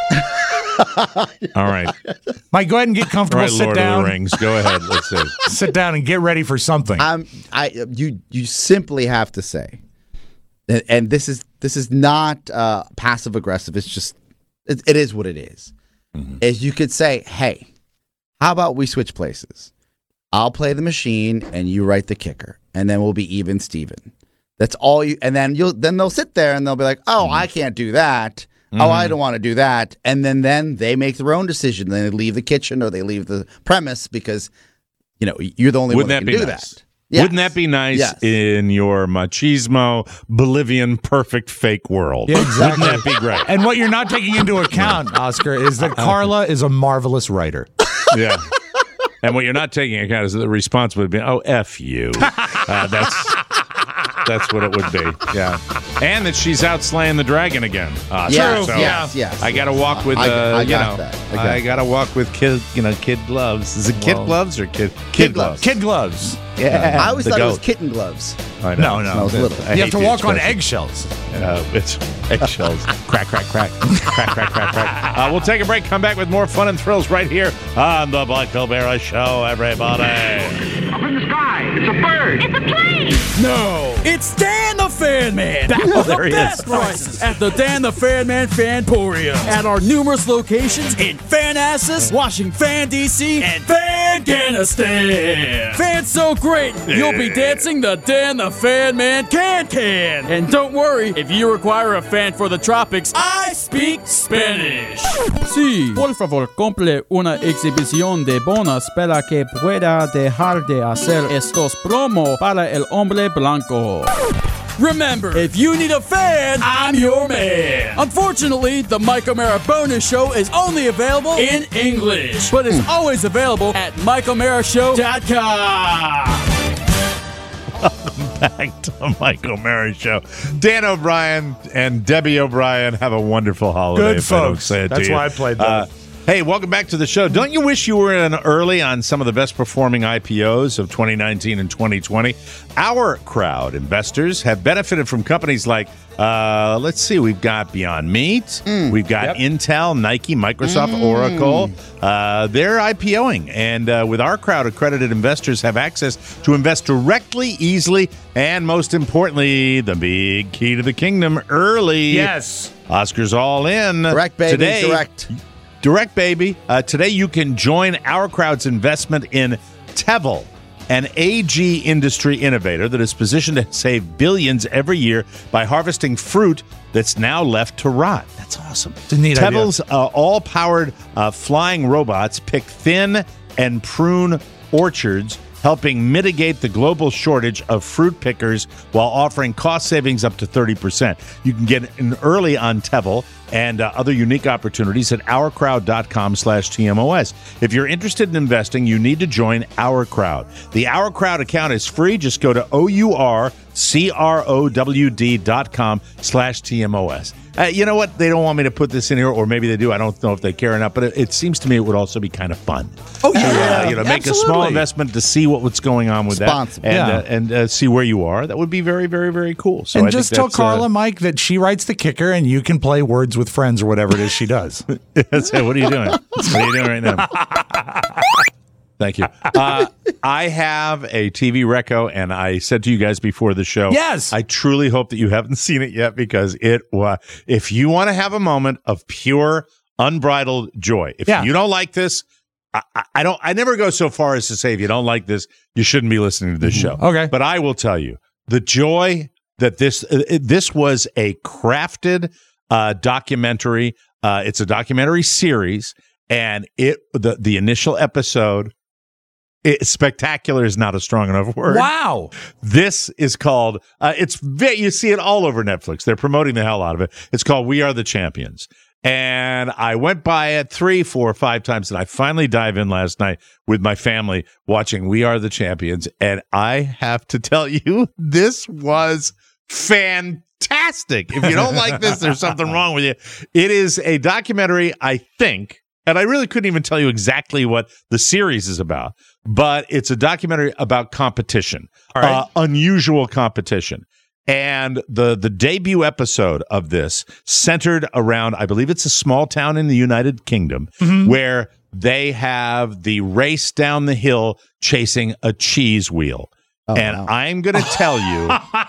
All right. Mike, go ahead and get All comfortable. right. Sit Lord down. of the Rings. Go ahead. Let's see. Sit down and get ready for something. I'm, I, you, you simply have to say, and, and this is this is not uh, passive aggressive. It's just, it, it is what it is. Mm-hmm. Is you could say, hey, how about we switch places? I'll play the machine and you write the kicker, and then we'll be even Steven. That's all you. And then you'll then they'll sit there and they'll be like, oh, I can't do that. Oh, I don't want to do that. And then then they make their own decision. Then they leave the kitchen or they leave the premise because you know you're the only Wouldn't one that that can be do nice? that. Yes. Wouldn't that be nice Yes. in your machismo Bolivian perfect fake world? Yeah, exactly. Wouldn't that be great? And what you're not taking into account, Oscar, is that Carla is a marvelous writer. Yeah. And what you're not taking into account is that the response would be, "Oh, f you." Uh, that's that's what it would be. Yeah. And that she's out slaying the dragon again. Uh, Yes, so yes, yes, I got to yes. walk with, I- uh, I you got know, that. I got I got to walk with kid, you know, kid gloves. Is it kid Well, gloves or kid Kid gloves. Kid gloves. Yeah. I always the thought it was goat. kitten gloves. I No, know. no. When I was little. I You hate have to the walk on expression. eggshells. Uh, it's eggshells. crack, crack, crack. crack, crack, crack, crack. Uh, we'll take a break, come back with more fun and thrills right here on the Michael Mara Show, everybody. Up in the sky. It's a bird. It's a plane. No, it's Dan the Fan Man. Back Oh, with the there he best is. prices at the Dan the Fan Man Fanporium. At our numerous locations in Fanassus, Washington, Fan D C, and Fanganistan. Fan's so great, you'll be dancing the Dan the Fan Man Can Can. And don't worry, if you require a fan for the tropics, I speak Spanish. Sí, por favor, compre una exhibición de bonos para que pueda dejar de hacer estos promos para el hombre blanco. Remember, if you need a fan, I'm your man. Unfortunately, the Mike O'Mara Bonus Show is only available in English, but is always available at mike o'mara show dot com. Back to the Mike O'Mara Show. Dan O'Brien and Debbie O'Brien have a wonderful holiday. Good if I don't folks. say it to That's you. why I played that. Uh, hey, welcome back to the show. Don't you wish you were in early on some of the best performing I P Os of twenty nineteen and twenty twenty? Our crowd investors have benefited from companies like, uh, let's see, we've got Beyond Meat, we've got Intel, Nike, Microsoft, Oracle. Uh, they're IPOing. And uh, with our crowd, accredited investors have access to invest directly, easily, and most importantly, the big key to the kingdom, early. Yes. Oscar's all in. Direct, baby. Today, Direct. Direct, baby. Uh, today, you can join our crowd's investment in Tevel, an A G industry innovator that is positioned to save billions every year by harvesting fruit that's now left to rot. That's awesome. It's a neat idea. Tevel's uh, all-powered uh, flying robots pick thin and prune orchards, helping mitigate the global shortage of fruit pickers while offering cost savings up to thirty percent. You can get in early on Tevel and uh, other unique opportunities at ourcrowd.com slash TMOS. If you're interested in investing, you need to join Our Crowd. The Our Crowd account is free. Just go to O-U-R-C-R-O-W-D dot com slash TMOS. uh, you know what? They don't want me to put this in here, or maybe they do. I don't know if they care or not, but it, it seems to me it would also be kind of fun. Oh, yeah. Uh, you know, make a small investment to see what, what's going on with Responsible. that and, Yeah. uh, and uh, see where you are. That would be very, very, very cool. So and I just think tell that's, Carla, uh, Mike, that she writes the kicker and you can play Words with Friends or whatever it is she does. That's it. What are you doing? What are you doing right now? Thank you. Uh, I have a T V reco, and I said to you guys before the show, Yes. I truly hope that you haven't seen it yet, because it was. If you want to have a moment of pure, unbridled joy, if Yeah. you don't like this, I, I- I don't. I never go so far as to say if you don't like this, you shouldn't be listening to this show. Okay. But I will tell you the joy that this uh, it- this was a crafted uh, documentary. Uh, it's a documentary series, and it the the initial episode. It, spectacular is not a strong enough word. Wow. This is called, uh, it's ve- you see it all over Netflix. They're promoting the hell out of it. It's called We Are the Champions. And I went by it three, four, five times, and I finally dive in last night with my family watching We Are the Champions. And I have to tell you, this was fantastic. If you don't like this, there's something wrong with you. It is a documentary, I think, and I really couldn't even tell you exactly what the series is about, but it's a documentary about competition, All right. uh, unusual competition. And the the debut episode of this centered around, I believe it's a small town in the United Kingdom, Mm-hmm. where they have the race down the hill chasing a cheese wheel. Oh, and wow. I'm going to tell you,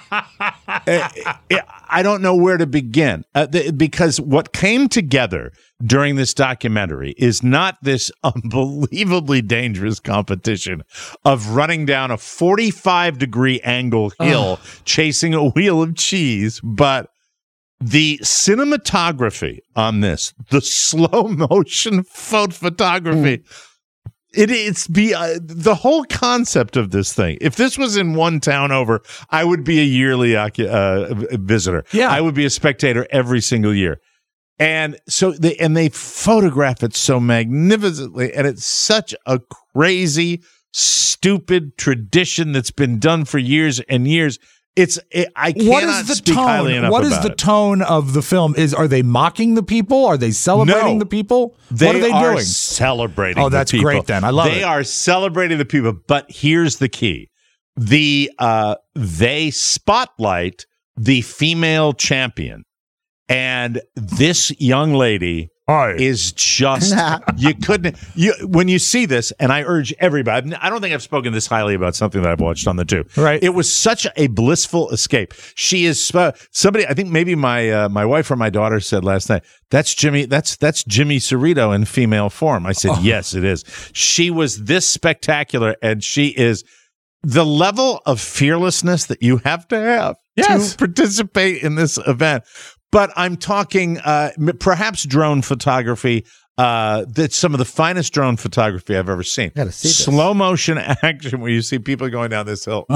I, I don't know where to begin, uh, the, because what came together during this documentary is not this unbelievably dangerous competition of running down a forty-five degree angle hill chasing a wheel of cheese, but the cinematography on this, the slow motion photo photography. Mm. It, it's be uh, the whole concept of this thing. If this was in one town over, I would be a yearly uh, visitor. Yeah, I would be a spectator every single year. And so they and they photograph it so magnificently, and it's such a crazy, stupid tradition that's been done for years and years. It's it, I cannot what is the speak tone? highly enough What is about the it. tone of the film? Is are they mocking the people? Are they celebrating No. the people? They what are they are doing? celebrating Oh, that's the people. great then. I love they it. They are celebrating the people, but here's the key. The uh, they spotlight the female champion. And this young lady is just you couldn't you when you see this, and I urge everybody, I don't think I've spoken this highly about something that I've watched on the tube. Right. It was such a blissful escape. She is sp- somebody I think maybe my uh, my wife or my daughter said last night, that's Jimmy that's that's Jimmy Cerrito in female form. I said, oh. Yes, it is. She was this spectacular, and she is the level of fearlessness that you have to have yes. to participate in this event. But I'm talking uh, perhaps drone photography. Uh, that's some of the finest drone photography I've ever seen. Gotta see this. Slow motion action where you see people going down this hill.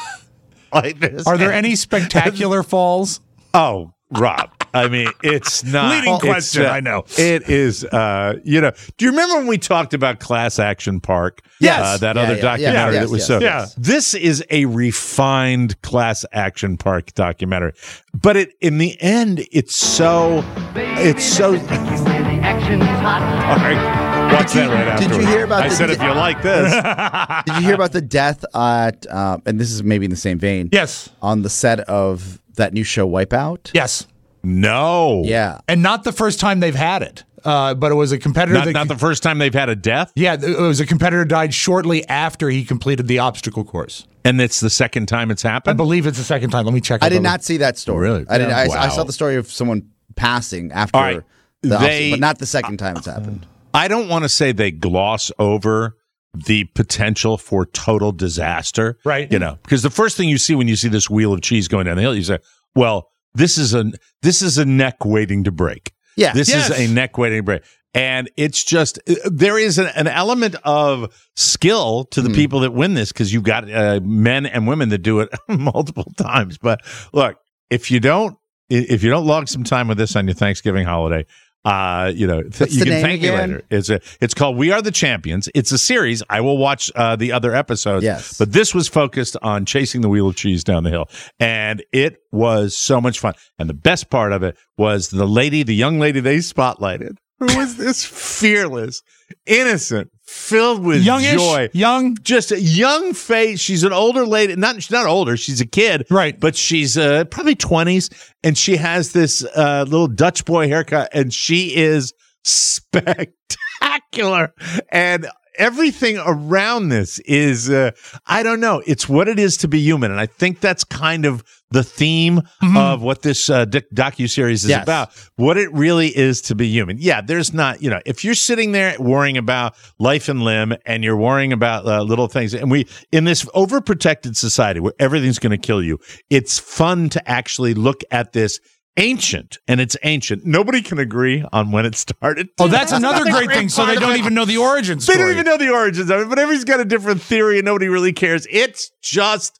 Like this. Are there any spectacular falls? Oh, Rob. I mean, it's not. Leading it's, question, uh, I know. It is, uh, you know, do you remember when we talked about Class Action Park? Yes. Uh, that Yeah, other yeah, documentary yeah, yes, that was yes, so. yes. This is a refined Class Action Park documentary. But it in the end, it's so. It's so. Action's hot. All right. Watch that right did you afterwards. hear about I the- said, if you like this. Did you hear about the death at, uh, and this is maybe in the same vein, Yes. on the set of that new show Wipeout? Yes. No. Yeah. And not the first time they've had it, uh, but it was a competitor. Not, that, not the first time they've had a death? Yeah, it was a competitor died shortly after he completed the obstacle course. And it's the second time it's I happened? believe it's the second time. Let me check. I up did on- not see that story. Really? I did. I, Wow. I saw the story of someone passing after All right. the They- obstacle, but not the second time it's happened. I don't want to say they gloss over the potential for total disaster. Right. You know, because the first thing you see when you see this wheel of cheese going down the hill, you say, well, this is a this is a neck waiting to break. Yeah. This Yes. is a neck waiting to break. And it's just, there is an, an element of skill to the Mm. people that win this, because you've got uh, men and women that do it multiple times. But look, if you don't, if you don't log some time with this on your Thanksgiving holiday, Uh, you know, th- What's you the can name thank me again? later. It's a, it's called We Are the Champions. It's a series. I will watch uh, the other episodes. Yes. But this was focused on chasing the wheel of cheese down the hill. And it was so much fun. And the best part of it was the lady, the young lady they spotlighted, who was this fearless, innocent, filled with Youngish, joy. young. Just a young face. She's an older lady. Not, she's not older. She's a kid. Right. But she's uh, probably twenties. And she has this uh, little Dutch boy haircut. And she is spectacular. And everything around this is, uh, I don't know, it's what it is to be human. And I think that's kind of the theme mm-hmm. of what this uh, docuseries is yes. about, what it really is to be human. Yeah, there's not, you know, if you're sitting there worrying about life and limb and you're worrying about uh, little things, and we, in this overprotected society where everything's going to kill you, it's fun to actually look at this ancient, and it's ancient. Nobody can agree on when it started. Oh, that's another great, great thing. So they don't even know the origin story. They don't even know the origins of it, but everybody's got a different theory, and nobody really cares. It's just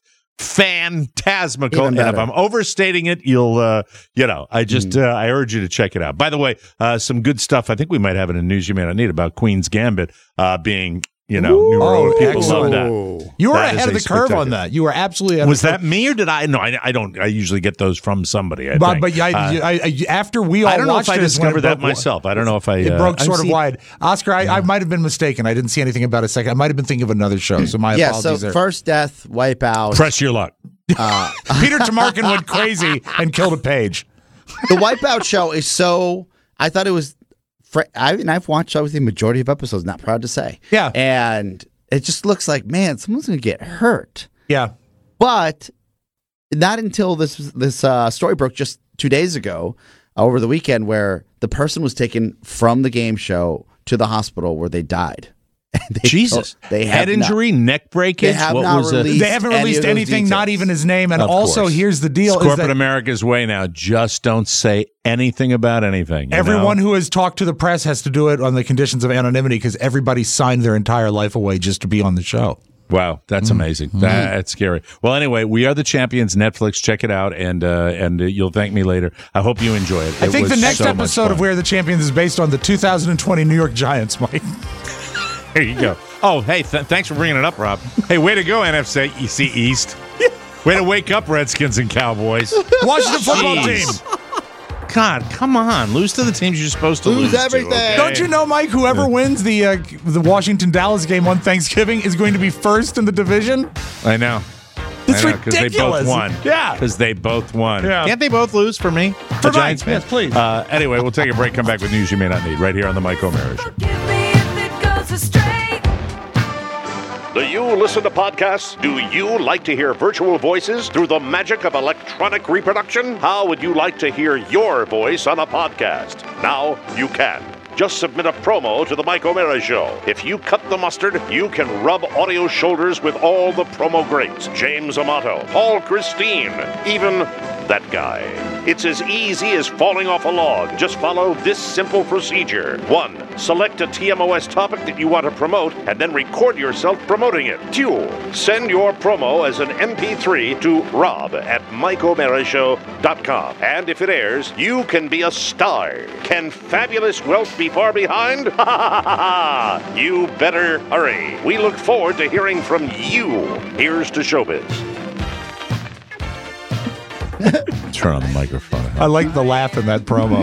phantasmical. And if I'm overstating it, you'll, uh, you know, I just, mm. uh, I urge you to check it out. By the way, uh, some good stuff. I think we might have it in News You May Not Need about Queen's Gambit uh, being. You know, Ooh, New World. Oh, People excellent. love that. You were that ahead of the curve on that. You were absolutely ahead Was of the that me or did I? No, I, I don't. I usually get those from somebody. I but think. but I, uh, I, I, after we all I don't know watched if I it, discovered that broke, myself. I don't know if I. It uh, broke I've sort of seen, wide. Oscar, I, yeah. I might have been mistaken. I didn't see anything about a second. I might have been thinking of another show. So my yeah, apologies. so there. First Death, Wipeout. Press your luck. Uh, Peter Tamarkin went crazy and killed a page. The Wipeout show is so. I thought it was. I and I've watched obviously the majority of episodes. Not proud to say. Yeah, and. It just looks like, man, someone's going to get hurt. Yeah. But not until this this uh, story broke just two days ago, uh, over the weekend, where the person was taken from the game show to the hospital where they died. They Jesus. They Head injury, not, neck breakage. They, have what not was released they haven't released any anything, not even his name. And of also, course. here's the deal. It's is corporate that America's way now. Just don't say anything about anything. Everyone know? who has talked to the press has to do it on the conditions of anonymity because everybody signed their entire life away just to be on the show. Wow, that's amazing. Mm-hmm. That's scary. Well, anyway, We Are the Champions, Netflix. Check it out, and uh, and uh, you'll thank me later. I hope you enjoy it. I it think the next so episode of We Are the Champions is based on the two thousand twenty New York Giants, Mike. There you go. Oh, hey, th- thanks for bringing it up, Rob. Hey, way to go, N F C East. Way to wake up, Redskins and Cowboys. Washington football Jeez. team. God, come on. Lose to the teams you're supposed to lose, lose everything. To, okay? Don't you know, Mike, whoever wins the uh, the Washington-Dallas game on Thanksgiving is going to be first in the division? I know. It's I know, because they both won. Yeah. Because they both won. Yeah. Can't they both lose for me? For the Giants Mike, yes, please. Uh, anyway, we'll take a break, come back with news you may not need right here on the Mike O'Mara Show. Do you listen to podcasts? Do you like to hear virtual voices through the magic of electronic reproduction? How would you like to hear your voice on a podcast? Now you can. Just submit a promo to the Mike O'Mara Show. If you cut the mustard, you can rub audio shoulders with all the promo greats. James Amato, Paul Christine, even that guy. It's as easy as falling off a log. Just follow this simple procedure. One, select a T M O S topic that you want to promote and then record yourself promoting it. Two, send your promo as an M P three to rob at mike o'mara show dot com. And if it airs, you can be a star. Can fabulous wealth be far behind? Ha ha ha ha! You better hurry. We look forward to hearing from you. Here's to showbiz. Turn on the microphone. I like the laugh in that promo.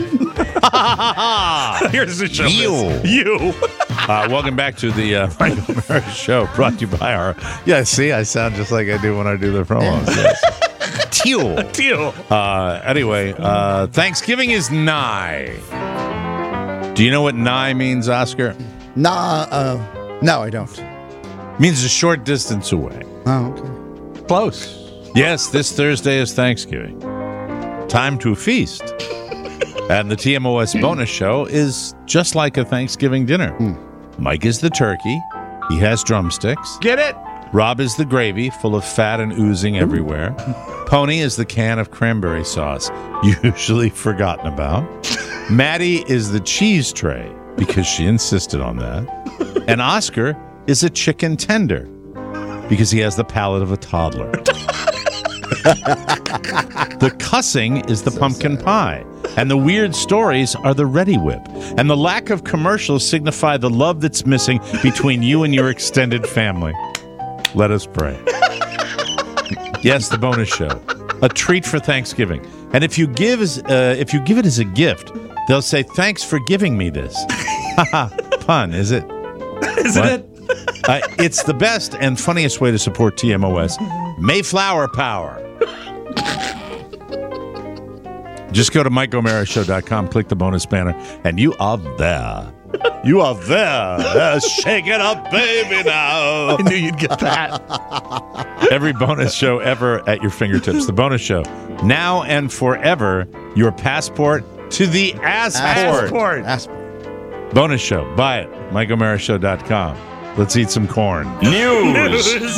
Here's the show. You. You. Uh, welcome back to the uh, Mike O'Mara Show, brought to you by our. Yeah, see, I sound just like I do when I do the promos. Yes. Teal. Teal. Uh, anyway, uh, Thanksgiving is nigh. Do you know what nigh means, Oscar? Nah, uh, no, I don't. Means a short distance away. Oh, okay. Close. Yes, this Thursday is Thanksgiving. Time to feast. And the T M O S bonus show is just like a Thanksgiving dinner. Mm. Mike is the turkey. He has drumsticks. Get it? Rob is the gravy, full of fat and oozing everywhere. Pony is the can of cranberry sauce, usually forgotten about. Maddie is the cheese tray, because she insisted on that. And Oscar is a chicken tender, because he has the palate of a toddler. The cussing is the so pumpkin sad. pie, And the weird stories are the Ready Whip. And the lack of commercials signify the love that's missing between you and your extended family. Let us pray. Yes, the bonus show. A treat for Thanksgiving. And if you give as, uh, if you give it as a gift, they'll say, "Thanks for giving me this." Haha, pun, is it? Isn't What? it? Uh, it's the best and funniest way to support T M O S. Mayflower power. Just go to Mike O'Mara Show dot com, click the bonus banner, and you are there. You are there. Uh, shake it up, baby, now. I knew you'd get that. Every bonus show ever at your fingertips. The bonus show, now and forever, your passport to the Assport. Passport. Assport. Bonus show. Buy it. Mike O'Mara Show dot com. Let's eat some corn. News.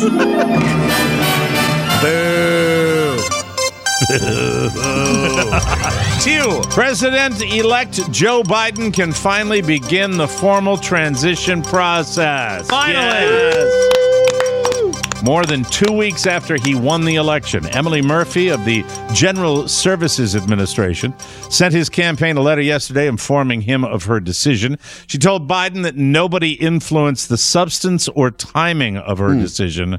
Boo. Two. President-elect Joe Biden can finally begin the formal transition process. Finally. Yes. More than two weeks after he won the election, Emily Murphy of the General Services Administration sent his campaign a letter yesterday informing him of her decision. She told Biden that nobody influenced the substance or timing of her mm. decision.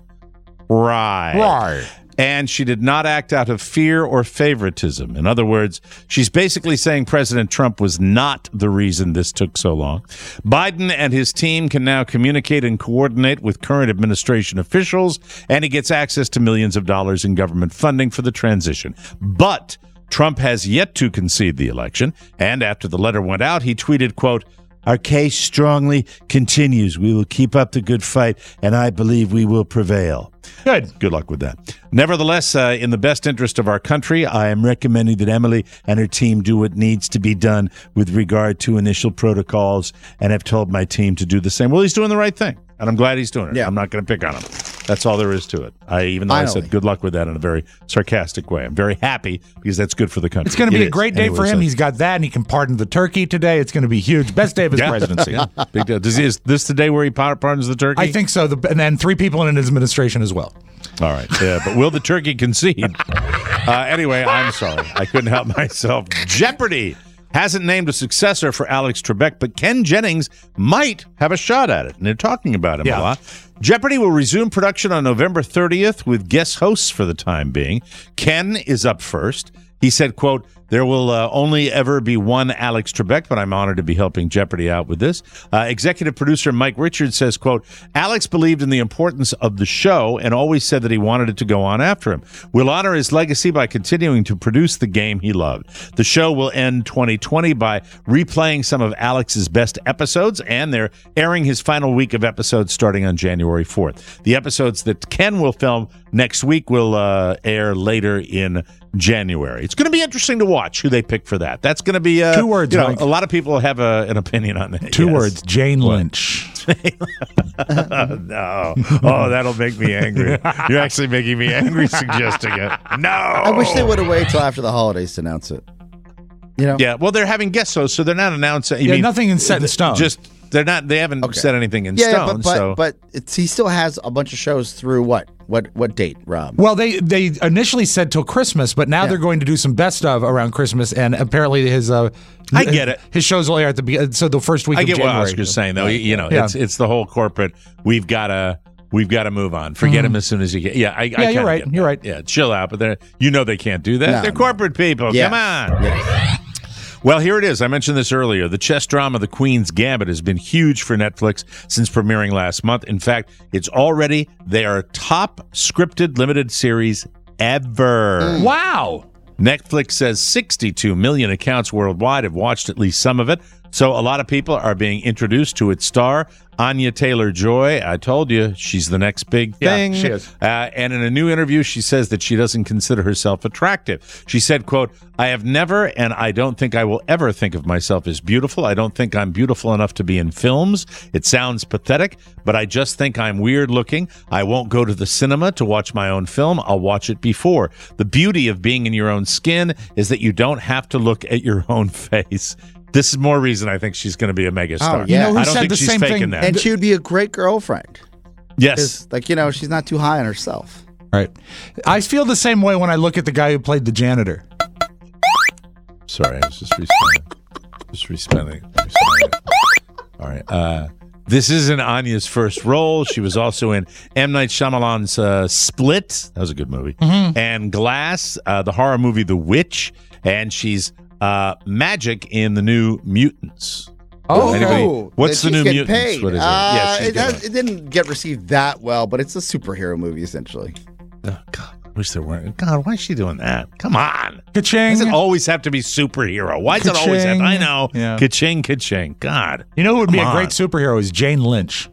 Right. Right. And she did not act out of fear or favoritism. In other words, she's basically saying President Trump was not the reason this took so long. Biden and his team can now communicate and coordinate with current administration officials, and he gets access to millions of dollars in government funding for the transition. But Trump has yet to concede the election, and after the letter went out, he tweeted, quote, "Our case strongly continues. We will keep up the good fight, and I believe we will prevail." Good. Good luck with that. Nevertheless, uh, in the best interest of our country, I am recommending that Emily and her team do what needs to be done with regard to initial protocols, and have told my team to do the same. Well, he's doing the right thing, and I'm glad he's doing it. Yeah. I'm not going to pick on him. That's all there is to it. I Even though Finally. I said good luck with that in a very sarcastic way. I'm very happy because that's good for the country. It's going to be It a great is. day Anyway, for him. so- He's got that, and he can pardon the turkey today. It's going to be huge. Best day of his Yeah. presidency. Yeah. Big deal. Does he, is this the day where he pardons the turkey? I think so. The, and then three people in his administration as well. All right. Yeah, but will the turkey concede? Uh, anyway, I'm sorry. I couldn't help myself. Jeopardy hasn't named a successor for Alex Trebek, but Ken Jennings might have a shot at it, and they're talking about him Yeah. a lot. Jeopardy will resume production on November thirtieth with guest hosts for the time being. Ken is up first. He said, quote, "There will uh, only ever be one Alex Trebek, but I'm honored to be helping Jeopardy out with this." Uh, executive producer Mike Richards says, quote, "Alex believed in the importance of the show and always said that he wanted it to go on after him. We'll honor his legacy by continuing to produce the game he loved. The show will end twenty twenty by replaying some of Alex's best episodes, and they're airing his final week of episodes starting on January fourth. The episodes that Ken will film next week will uh, air later in January. It's going to be interesting to watch who they pick for that. That's going to be uh, Two words, You know, Mike. a lot of people have a, an opinion on that. Two Yes. words. Jane Lynch. No. Oh, that'll make me angry. You're actually making me angry suggesting it. No. I wish they would have waited till after the holidays to announce it. You know? Yeah, well, they're having guest hosts, so they're not announcing. You Yeah, mean, nothing is set in stone. Just they're not. They haven't Okay. said anything in Yeah, stone. but but, so but it's, he still has a bunch of shows through what? What what date, Rob? Well, they they initially said till Christmas, but now Yeah. they're going to do some best of around Christmas, and apparently his uh, I get it. His shows will air at the be- so the first week. I of get January. what Oscar's saying, though. You, you know, Yeah. it's it's the whole corporate. We've got to. We've got to move on. Forget Mhm. him as soon as you get. Yeah, I, I Yeah, kinda you're right. get You're that. right. Yeah, chill out. But they're you know they can't do that. No, they're no. corporate people. Yes. Come on. Yes. Well, here it is. I mentioned this earlier. The chess drama The Queen's Gambit has been huge for Netflix since premiering last month. In fact, it's already their top scripted limited series ever. Wow. Netflix says sixty-two million accounts worldwide have watched at least some of it. So a lot of people are being introduced to its star, Anya Taylor-Joy. I told you, she's the next big Yeah, thing. she is. Uh, and in a new interview, she says that she doesn't consider herself attractive. She said, quote, "I have never, and I don't think I will ever think of myself as beautiful. I don't think I'm beautiful enough to be in films. It sounds pathetic, but I just think I'm weird looking. I won't go to the cinema to watch my own film. I'll watch it before. The beauty of being in your own skin is that you don't have to look at your own face." This is more reason I think she's going to be a megastar. Oh, yeah. You know who I don't said think the she's same faking thing? that. And she would be a great girlfriend. Yes. 'Cause, like, you know, she's not too high on herself. Right. I feel the same way when I look at the guy who played the janitor. Sorry, I was just responding. Just responding. responding. All right. Uh, this isn't Anya's first role. She was also in M. Night Shyamalan's uh, Split. That was a good movie. Mm-hmm. And Glass, uh, the horror movie The Witch. And she's uh, Magic in the new Mutants. Oh, Anybody, what's the she's new getting Mutants? paid. What is it? Uh, yeah, she's it, getting- has, it didn't get received that well, but it's a superhero movie essentially. Oh, God. Wish there weren't. God, why is she doing that? Come on. Ka-ching. Why does it always have to be superhero? Why does it always have? I know. Yeah. Ka-ching, ka-ching. God. You know who would be Come a great on. superhero is Jane Lynch.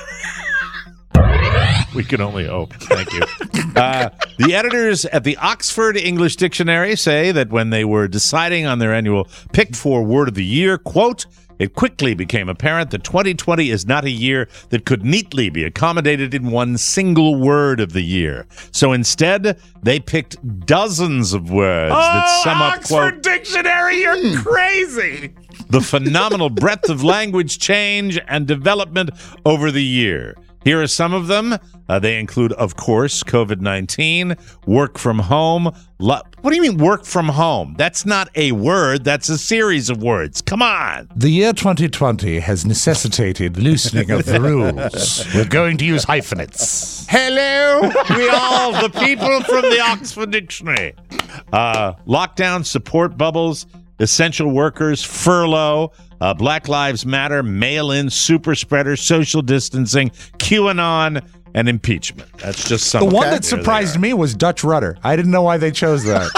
We can only hope. Thank you. Uh, the editors at the Oxford English Dictionary say that when they were deciding on their annual pick for word of the year, quote, it quickly became apparent that twenty twenty is not a year that could neatly be accommodated in one single word of the year. So instead, they picked dozens of words that sum up, quote, Oxford Dictionary, you're crazy. the phenomenal breadth of language change and development over the year. Here are some of them. Uh, they include, of course, COVID nineteen, work from home. Lo- what do you mean work from home? That's not a word. That's a series of words. Come on. The year twenty twenty has necessitated loosening of the rules. We're going to use hyphenates. Hello, we all the people from the Oxford Dictionary. Uh, lockdown, support bubbles, essential workers, furlough, uh, Black Lives Matter, mail-in, super spreader, social distancing, QAnon, and impeachment. That's just some. The one okay. that surprised me was Dutch Rudder. I didn't know why they chose that.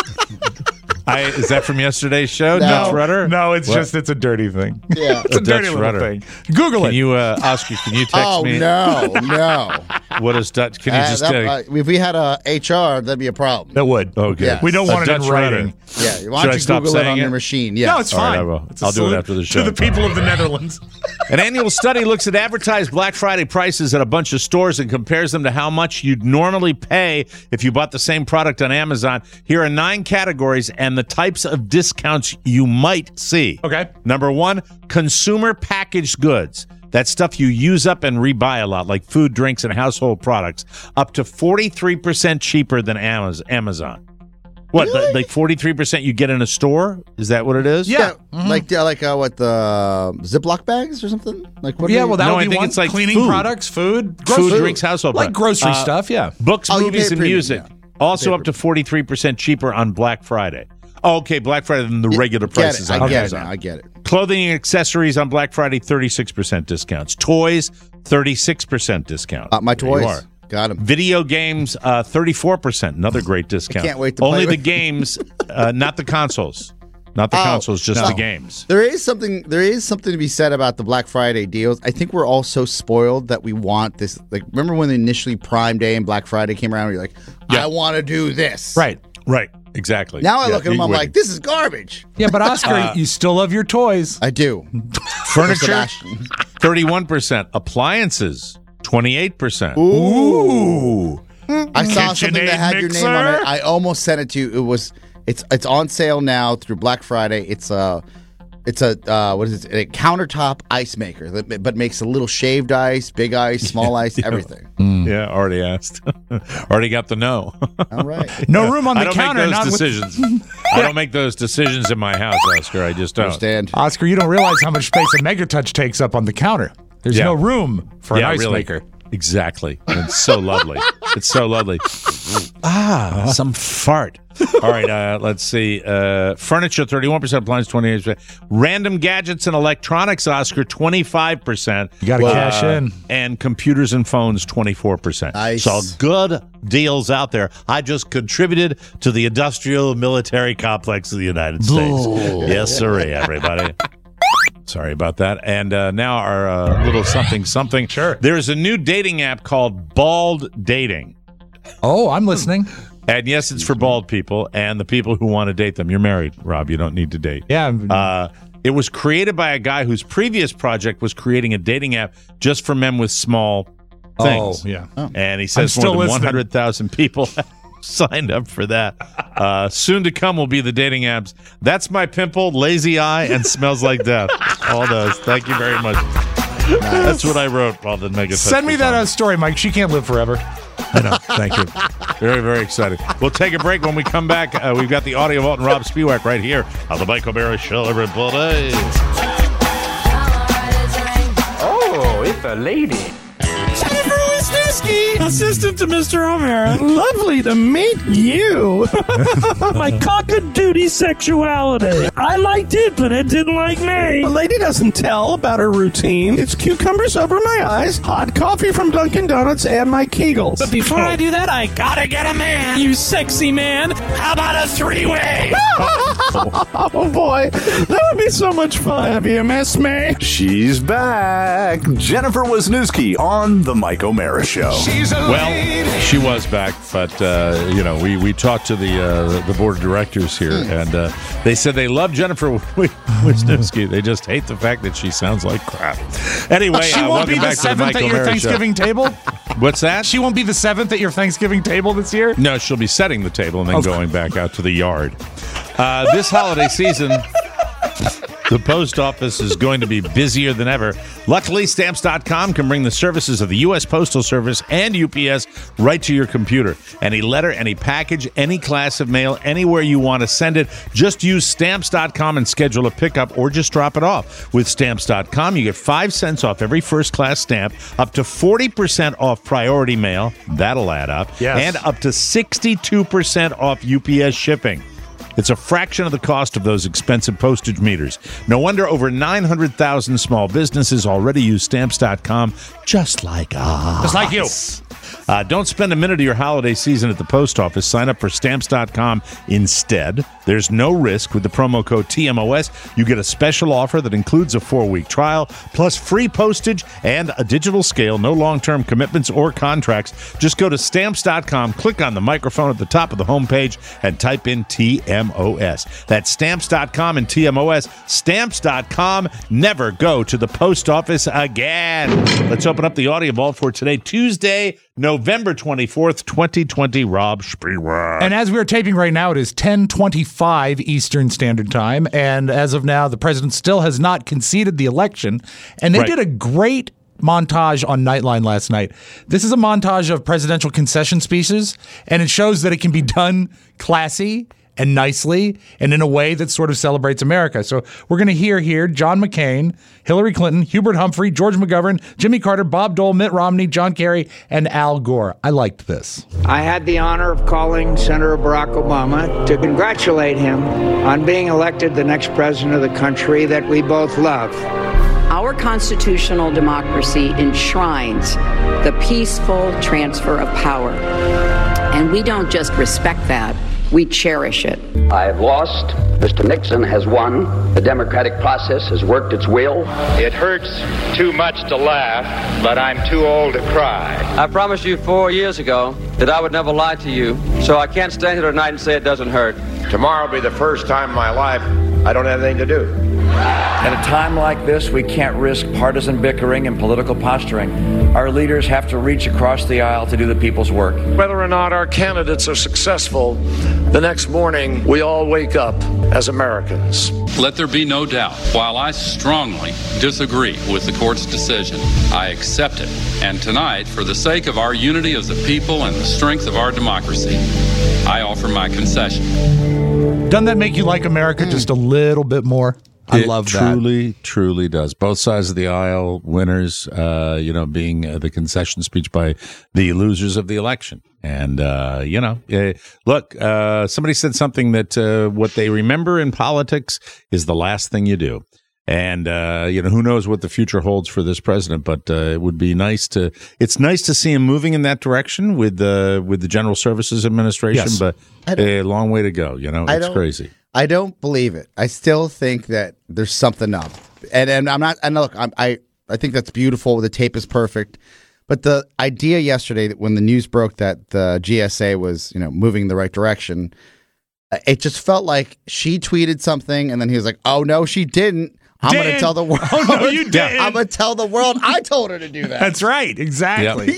I, is that from yesterday's show, No. Dutch Rudder? No, it's What? just it's a dirty thing. Yeah, It's a dirty Dutch little Rudder. thing. Google Can it. you, uh, Oscar? Can you text Oh me? no, no. What is Dutch? Can you Uh, just? that- Uh, uh, if we had a H R, that'd be a problem. That would. okay. Yeah. We don't A want it in Dutch Rudder. writing. Yeah, why Should don't I you stop Google it saying on it? your machine? Yeah. No, it's All right, fine. I will. It's a I'll do it salute after the show. To the people of the Netherlands. An annual study looks at advertised Black Friday prices at a bunch of stores and compares them to how much you'd normally pay if you bought the same product on Amazon. Here are nine categories and the types of discounts you might see. Okay. Number one, consumer packaged goods. That's stuff you use up and rebuy a lot, like food, drinks, and household products, up to forty-three percent cheaper than Amaz- Amazon. What, Really? like forty-three percent you get in a store? Is that what it is? Yeah, like uh, like uh, what the Ziploc bags or something? Like what? Yeah, do you- well, that No, would I be think one. it's like Cleaning food. products, food, Food, grocery- drinks, household like products. grocery Uh, stuff. Yeah. Books, Oh, you movies, pay and premium, music. yeah. Also Pay up to forty-three percent cheaper on Black Friday. Oh, okay, Black Friday than the regular Get prices it. on I get it. Amazon. Now. I get it. Clothing and accessories on Black Friday, thirty-six percent discounts. Toys, thirty-six percent discount. Uh, my There you toys. are. Got them. Video games, uh, thirty-four percent. Another great discount. can't wait to Only play the with- games, uh, not the consoles. Not the Oh, consoles, just no. the games. There is something. There is something to be said about the Black Friday deals. I think we're all so spoiled that we want this. Like, remember when initially Prime Day and Black Friday came around? You're like, I want to do this. Right. Right. Exactly. Now I Yeah, look at them. you I'm would. like, this is garbage. Yeah, but Oscar, Uh, you still love your toys. I do. Furniture, Sebastian. thirty-one percent. Appliances, twenty-eight percent. Ooh. I saw something that KitchenAid had your name on it. mixer? I almost sent it to you. It was. It's it's on sale now through Black Friday. It's a. It's a uh, what is it? A countertop ice maker, that, but makes a little shaved ice, big ice, small ice, everything. Yeah, already asked. already got the no. All right. No room on the I don't counter. make not those with- decisions. I don't make those decisions in my house, Oscar. I just don't. Understand. Oscar, you don't realize how much space a Megatouch takes up on the counter. There's Yeah. no room for Yeah, an ice really. maker. Exactly. And it's so lovely. It's so lovely. Ah, some fart. All right, uh, let's see. Uh, furniture, thirty-one percent. Appliance, twenty-eight percent. Random gadgets and electronics, Oscar, twenty-five percent. You got to Uh, cash in. And computers and phones, twenty-four percent. Nice. So good deals out there. I just contributed to the industrial military complex of the United States. Yes, sirree, everybody. Sorry about that. And uh, now our uh, little something something. Sure. There's a new dating app called Bald Dating. Oh, I'm listening. And yes, it's for bald people and the people who want to date them. You're married, Rob. You don't need to date. Yeah. Uh, it was created by a guy whose previous project was creating a dating app just for men with small things. Oh, yeah. And he says I'm more still than listening. one hundred thousand people signed up for that. Uh, soon to come will be the dating apps. That's My Pimple, Lazy Eye, and Smells Like Death. All those. Thank you very much. That's what I wrote while the mega. Send me that uh, story, Mike. She can't live forever. I know. Thank you. Very, very excited. We'll take a break. When we come back, uh, we've got the audio vault and Rob Spiewak right here on the Mike O'Meara Show. Everybody. Oh, it's a lady. Jennifer Wisniewski, assistant to Mister O'Meara. Lovely to meet you. My cock-a-doodie sexuality. I liked it, but it didn't like me. The lady doesn't tell about her routine. It's cucumbers over my eyes, hot coffee from Dunkin' Donuts, and my Kegels. But before I do that, I gotta get a man. You sexy man. How about a three-way? Oh, boy. That would be so much fun. Have you missed me? She's back. Jennifer Wisniewski on the Mike O'Meara Show. Well, she was back, but uh, you know, we, we talked to the uh, the board of directors here, and uh, they said they love Jennifer Wisniewski. They just hate the fact that she sounds like crap. Anyway, she uh, won't be the back seventh to the at your Thanksgiving show. table. What's that? She won't be the seventh at your Thanksgiving table this year. No, she'll be setting the table and then Oh. going back out to the yard. Uh, this holiday season, the post office is going to be busier than ever. Luckily, Stamps dot com can bring the services of the U S Postal Service and U P S right to your computer. Any letter, any package, any class of mail, anywhere you want to send it, just use Stamps dot com and schedule a pickup or just drop it off. With Stamps dot com, you get five cents off every first-class stamp, up to forty percent off priority mail. That'll add up. Yes. And up to sixty-two percent off U P S shipping. It's a fraction of the cost of those expensive postage meters. No wonder over nine hundred thousand small businesses already use Stamps dot com, just like us. Just like you. Uh, don't spend a minute of your holiday season at the post office. Sign up for Stamps dot com instead. There's no risk. With the promo code T M O S, you get a special offer that includes a four-week trial, plus free postage and a digital scale, no long-term commitments or contracts. Just go to Stamps dot com, click on the microphone at the top of the homepage, and type in T M O S. That's Stamps dot com and T M O S. Stamps dot com. Never go to the post office again. Let's open up the audio vault for today, Tuesday, November twenty-fourth, twenty twenty. Rob Spiewak. And as we are taping right now, it is ten twenty-five Eastern Standard Time. And as of now, the president still has not conceded the election. And they Right. did a great montage on Nightline last night. This is a montage of presidential concession speeches, and it shows that it can be done classy and nicely and in a way that sort of celebrates America. So we're going to hear here John McCain, Hillary Clinton, Hubert Humphrey, George McGovern, Jimmy Carter, Bob Dole, Mitt Romney, John Kerry, and Al Gore. I liked this. I had the honor of calling Senator Barack Obama to congratulate him on being elected the next president of the country that we both love. Our constitutional democracy enshrines the peaceful transfer of power. And we don't just respect that, we cherish it. I've lost. Mister Nixon has won. The democratic process has worked its will. It hurts too much to laugh, but I'm too old to cry. I promised you four years ago that I would never lie to you, so I can't stand here tonight and say it doesn't hurt. Tomorrow will be the first time in my life I don't have anything to do. At a time like this, we can't risk partisan bickering and political posturing. Our leaders have to reach across the aisle to do the people's work. Whether or not our candidates are successful, the next morning we all wake up as Americans. Let there be no doubt, while I strongly disagree with the court's decision, I accept it. And tonight, for the sake of our unity as a people and the strength of our democracy, I offer my concession. Doesn't that make you like America just a little bit more? I It love that. truly, truly does. Both sides of the aisle, winners, uh, you know, being uh, the concession speech by the losers of the election. And, uh, you know, uh, look, uh, somebody said something that uh, what they remember in politics is the last thing you do. And, uh, you know, who knows what the future holds for this president, but uh, it would be nice to, it's nice to see him moving in that direction with the, with the General Services Administration, Yes. but a long way to go. You know, I it's don't- crazy. I don't believe it. I still think that there's something up, and and I'm not. And look, I'm, I I think that's beautiful. The tape is perfect, but the idea yesterday that when the news broke that the G S A was you know moving in the right direction, it just felt like she tweeted something, and then he was like, "Oh no, she didn't." I'm going to Didn't. tell the world. Oh, no, you didn't. I'm going to tell the world I told her to do that. That's right. Exactly.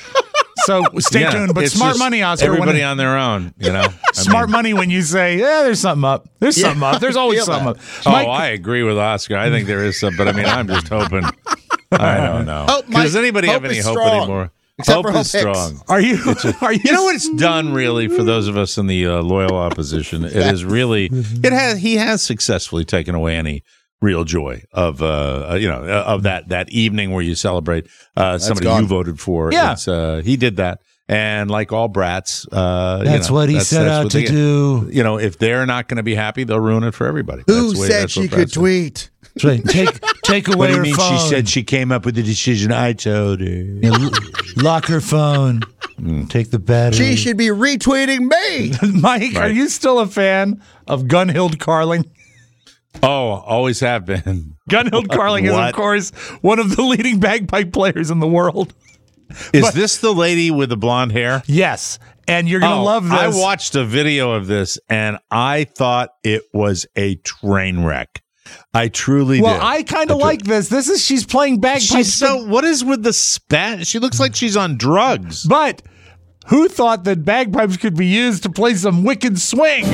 So stay Yeah, tuned. But it's smart just money, Oscar. Everybody when, on their own, you know. I smart mean- money when you say, yeah, there's something up. There's Yeah, something up. There's I always feel something that. up. Oh, Mike- I agree with Oscar. I think there is some, but I mean, I'm just hoping. I don't know. Hope, Mike, Does anybody have hope any is hope strong. anymore? Except Hope for is Hope Hicks. strong. Are you? It's a- Are you? You know what it's done really for those of us in the uh, loyal opposition? It is really it has he has successfully taken away any real joy of uh you know of that that evening where you celebrate uh somebody gone. you voted for. Yeah. It's, uh, he did that. And like all brats, uh, That's you know, what he that's, set that's out what to they- do. You know, if they're not going to be happy, they'll ruin it for everybody. Who That's the way- said that's she what could brats do. tweet? That's right. Take take away What do you her mean? phone. She said she came up with the decision. I told her. Yeah, l- lock her phone. Take the battery. She should be retweeting me. Mike, are Right. you still a fan of Gunhild Carling? Oh, always have been. Gunhild Carling is, of What? course, one of the leading bagpipe players in the world. Is But- this the lady with the blonde hair? Yes, and you're gonna Oh, love this. I watched a video of this and I thought it was a train wreck. I truly well, did. I kind of like this. This is she's playing bagpipes. She's so. What is with the spat? She looks like she's on drugs. But who thought that bagpipes could be used to play some wicked swing?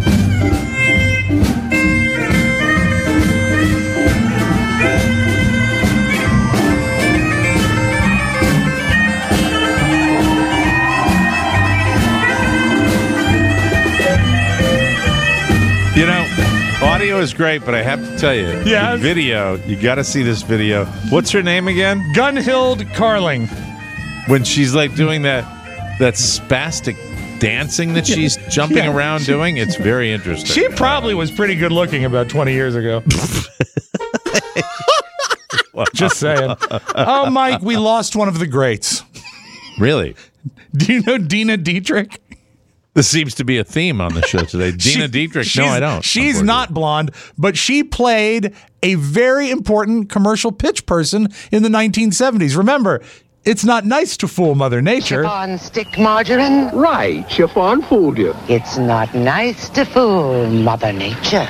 You know, audio is great, but I have to tell you, Yes? the video, you got to see this video. What's her name again? Gunhild Carling. When she's like doing that that spastic dancing that she's jumping Yeah. around doing, it's very interesting. She probably was pretty good looking about twenty years ago. Just saying. Oh, Mike, we lost one of the greats. Really? Do you know Dina Dietrich? This seems to be a theme on the show today. Dina She- Dietrich. No, she's- I don't. She's not blonde, but she played a very important commercial pitch person in the nineteen seventies. Remember, it's not nice to fool Mother Nature. Chiffon stick margarine? Right, chiffon fooled you. It's not nice to fool Mother Nature.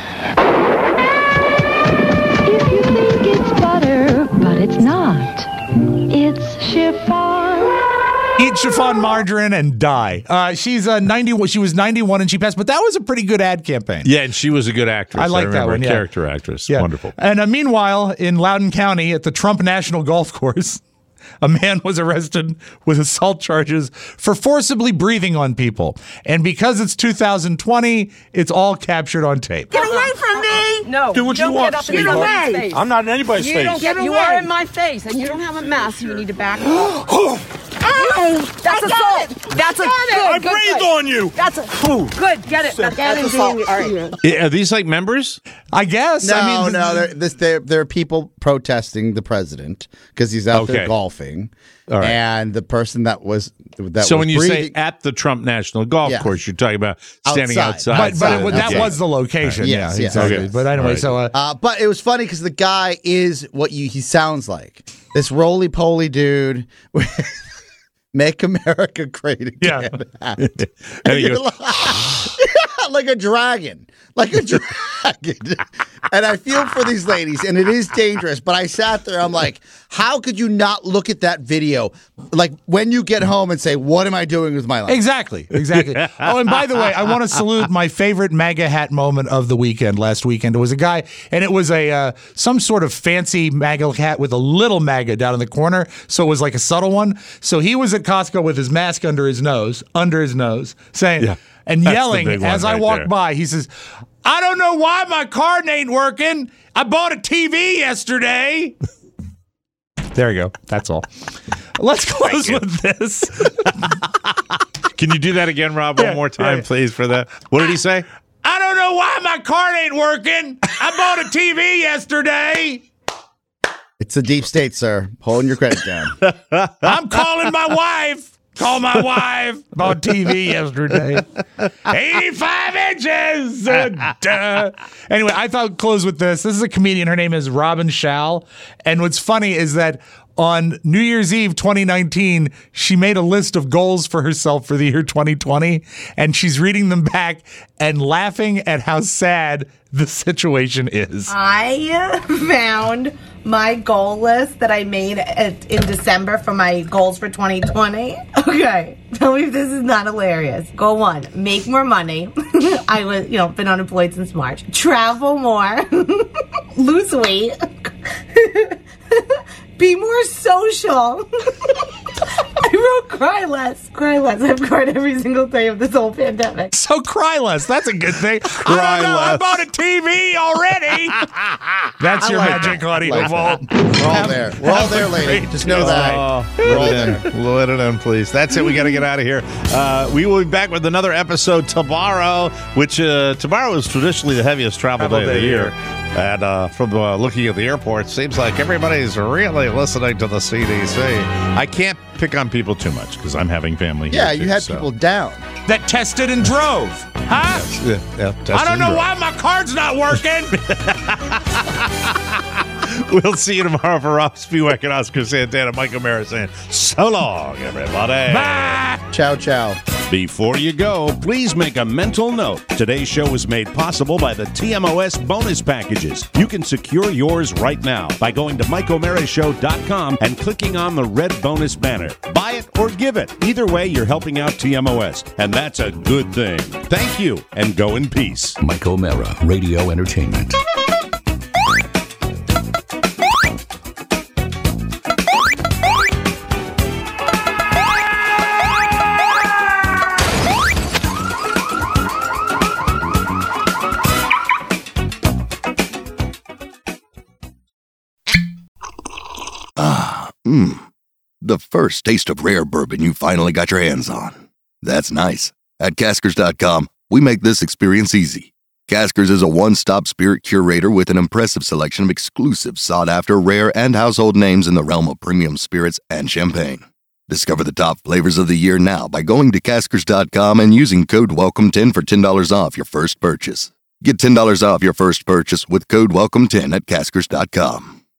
If you think it's butter, but it's not. It's chiffon. Eat chiffon margarine and die. Uh, she's uh, ninety-one. She was ninety-one and she passed, but that was a pretty good ad campaign. Yeah, and she was a good actress. I like that remember, one, a yeah. character actress. Yeah. Wonderful. And uh, meanwhile, in Loudoun County at the Trump National Golf Course, a man was arrested with assault charges for forcibly breathing on people. And because it's two thousand twenty, it's all captured on tape. Get away from me! No. Do what you don't want, Get, up sweetheart. in my face. I'm not in anybody's you face. Don't get Get you away. are in my face, and you don't have a mask. You need to back off. Oh, that's assault. That's a good. I good, breathed good. on you. That's a good. Get it. That's, that's assault. All right. Yeah, are these like members? I guess. No, I mean, no, there, this, there, there are people protesting the president because he's out Okay. there golfing, All right. and the person that was that so was when you breathing, say at the Trump National Golf Yeah. Course, you're talking about standing Outside. outside. But, but it, Outside, that okay. was the location. Right. Yeah, Yes, yes, exactly. yes. But anyway, All right. so uh, Uh, but it was funny because the guy is what you he sounds like. This roly poly dude. Make America great again. Yeah. And he You're goes, like, like a dragon. Like a dragon. And I feel for these ladies, and it is dangerous. But I sat there, I'm like, how could you not look at that video? Like when you get home and say, what am I doing with my life? Exactly, exactly. Oh, and by the way, I want to salute my favorite MAGA hat moment of the weekend. Last weekend, it was a guy, and it was a uh, some sort of fancy MAGA hat with a little MAGA down in the corner, so it was like a subtle one. So he was at Costco with his mask under his nose, under his nose, saying Yeah, and that's the yelling big one as I right walked there. by. He says, "I don't know why my card ain't working. I bought a T V yesterday." There you go. That's all. Let's close with this. can you do that again, Rob, Yeah, one more time, yeah. please, for that? What did he say? I don't know why my card ain't working. I bought a T V yesterday. It's a deep state, sir. Holding your credit down. I'm calling my wife. Call my wife. Bought T V yesterday. eighty-five inches. Uh, duh. Anyway, I thought I'd close with this. This is a comedian. Her name is Robin Schall. And what's funny is that on New Year's Eve twenty nineteen, she made a list of goals for herself for the year twenty twenty. And she's reading them back and laughing at how sad the situation is. I found my goal list that I made at, in December for my goals for twenty twenty. Okay, tell me if this is not hilarious. Goal one, make more money. I was, you know, been unemployed since March. Travel more. Lose weight. Be more social. I wrote cry less. Cry less. I've cried every single day of this whole pandemic. So cry less. That's a good thing. Cry I don't know. less. I bought a T V already. That's your like magic that. audio Like vault. We're all there. We're all there, lady. Just know that. Oh, We're all let there. it in. Let it in, please. That's it. We got to get out of here. Uh, we will be back with another episode tomorrow, which uh, tomorrow is traditionally the heaviest travel, Travel day, of day the year. year. And uh, from uh, looking at the airport, seems like everybody's really listening to the C D C. I can't pick on people too much because I'm having family here. Yeah, you too, had so. people down. That tested and drove. Huh? Yeah, yeah, tested I don't and know drove. why my card's not working. We'll see you tomorrow for Rob Spiewak and Oscar Santana. Mike O'Mara saying so long, everybody. Bye. Ciao, ciao. Before you go, please make a mental note. Today's show was made possible by the T M O S bonus packages. You can secure yours right now by going to mike o'mara show dot com and clicking on the red bonus banner. Buy it or give it. Either way, you're helping out T M O S, and that's a good thing. Thank you, and go in peace. Mike O'Mara, Radio Entertainment. Mmm, the first taste of rare bourbon you finally got your hands on. That's nice. At Caskers dot com, we make this experience easy. Caskers is a one-stop spirit curator with an impressive selection of exclusive, sought-after, rare, and household names in the realm of premium spirits and champagne. Discover the top flavors of the year now by going to Caskers dot com and using code welcome ten for ten dollars off your first purchase. Get ten dollars off your first purchase with code welcome ten at Caskers dot com.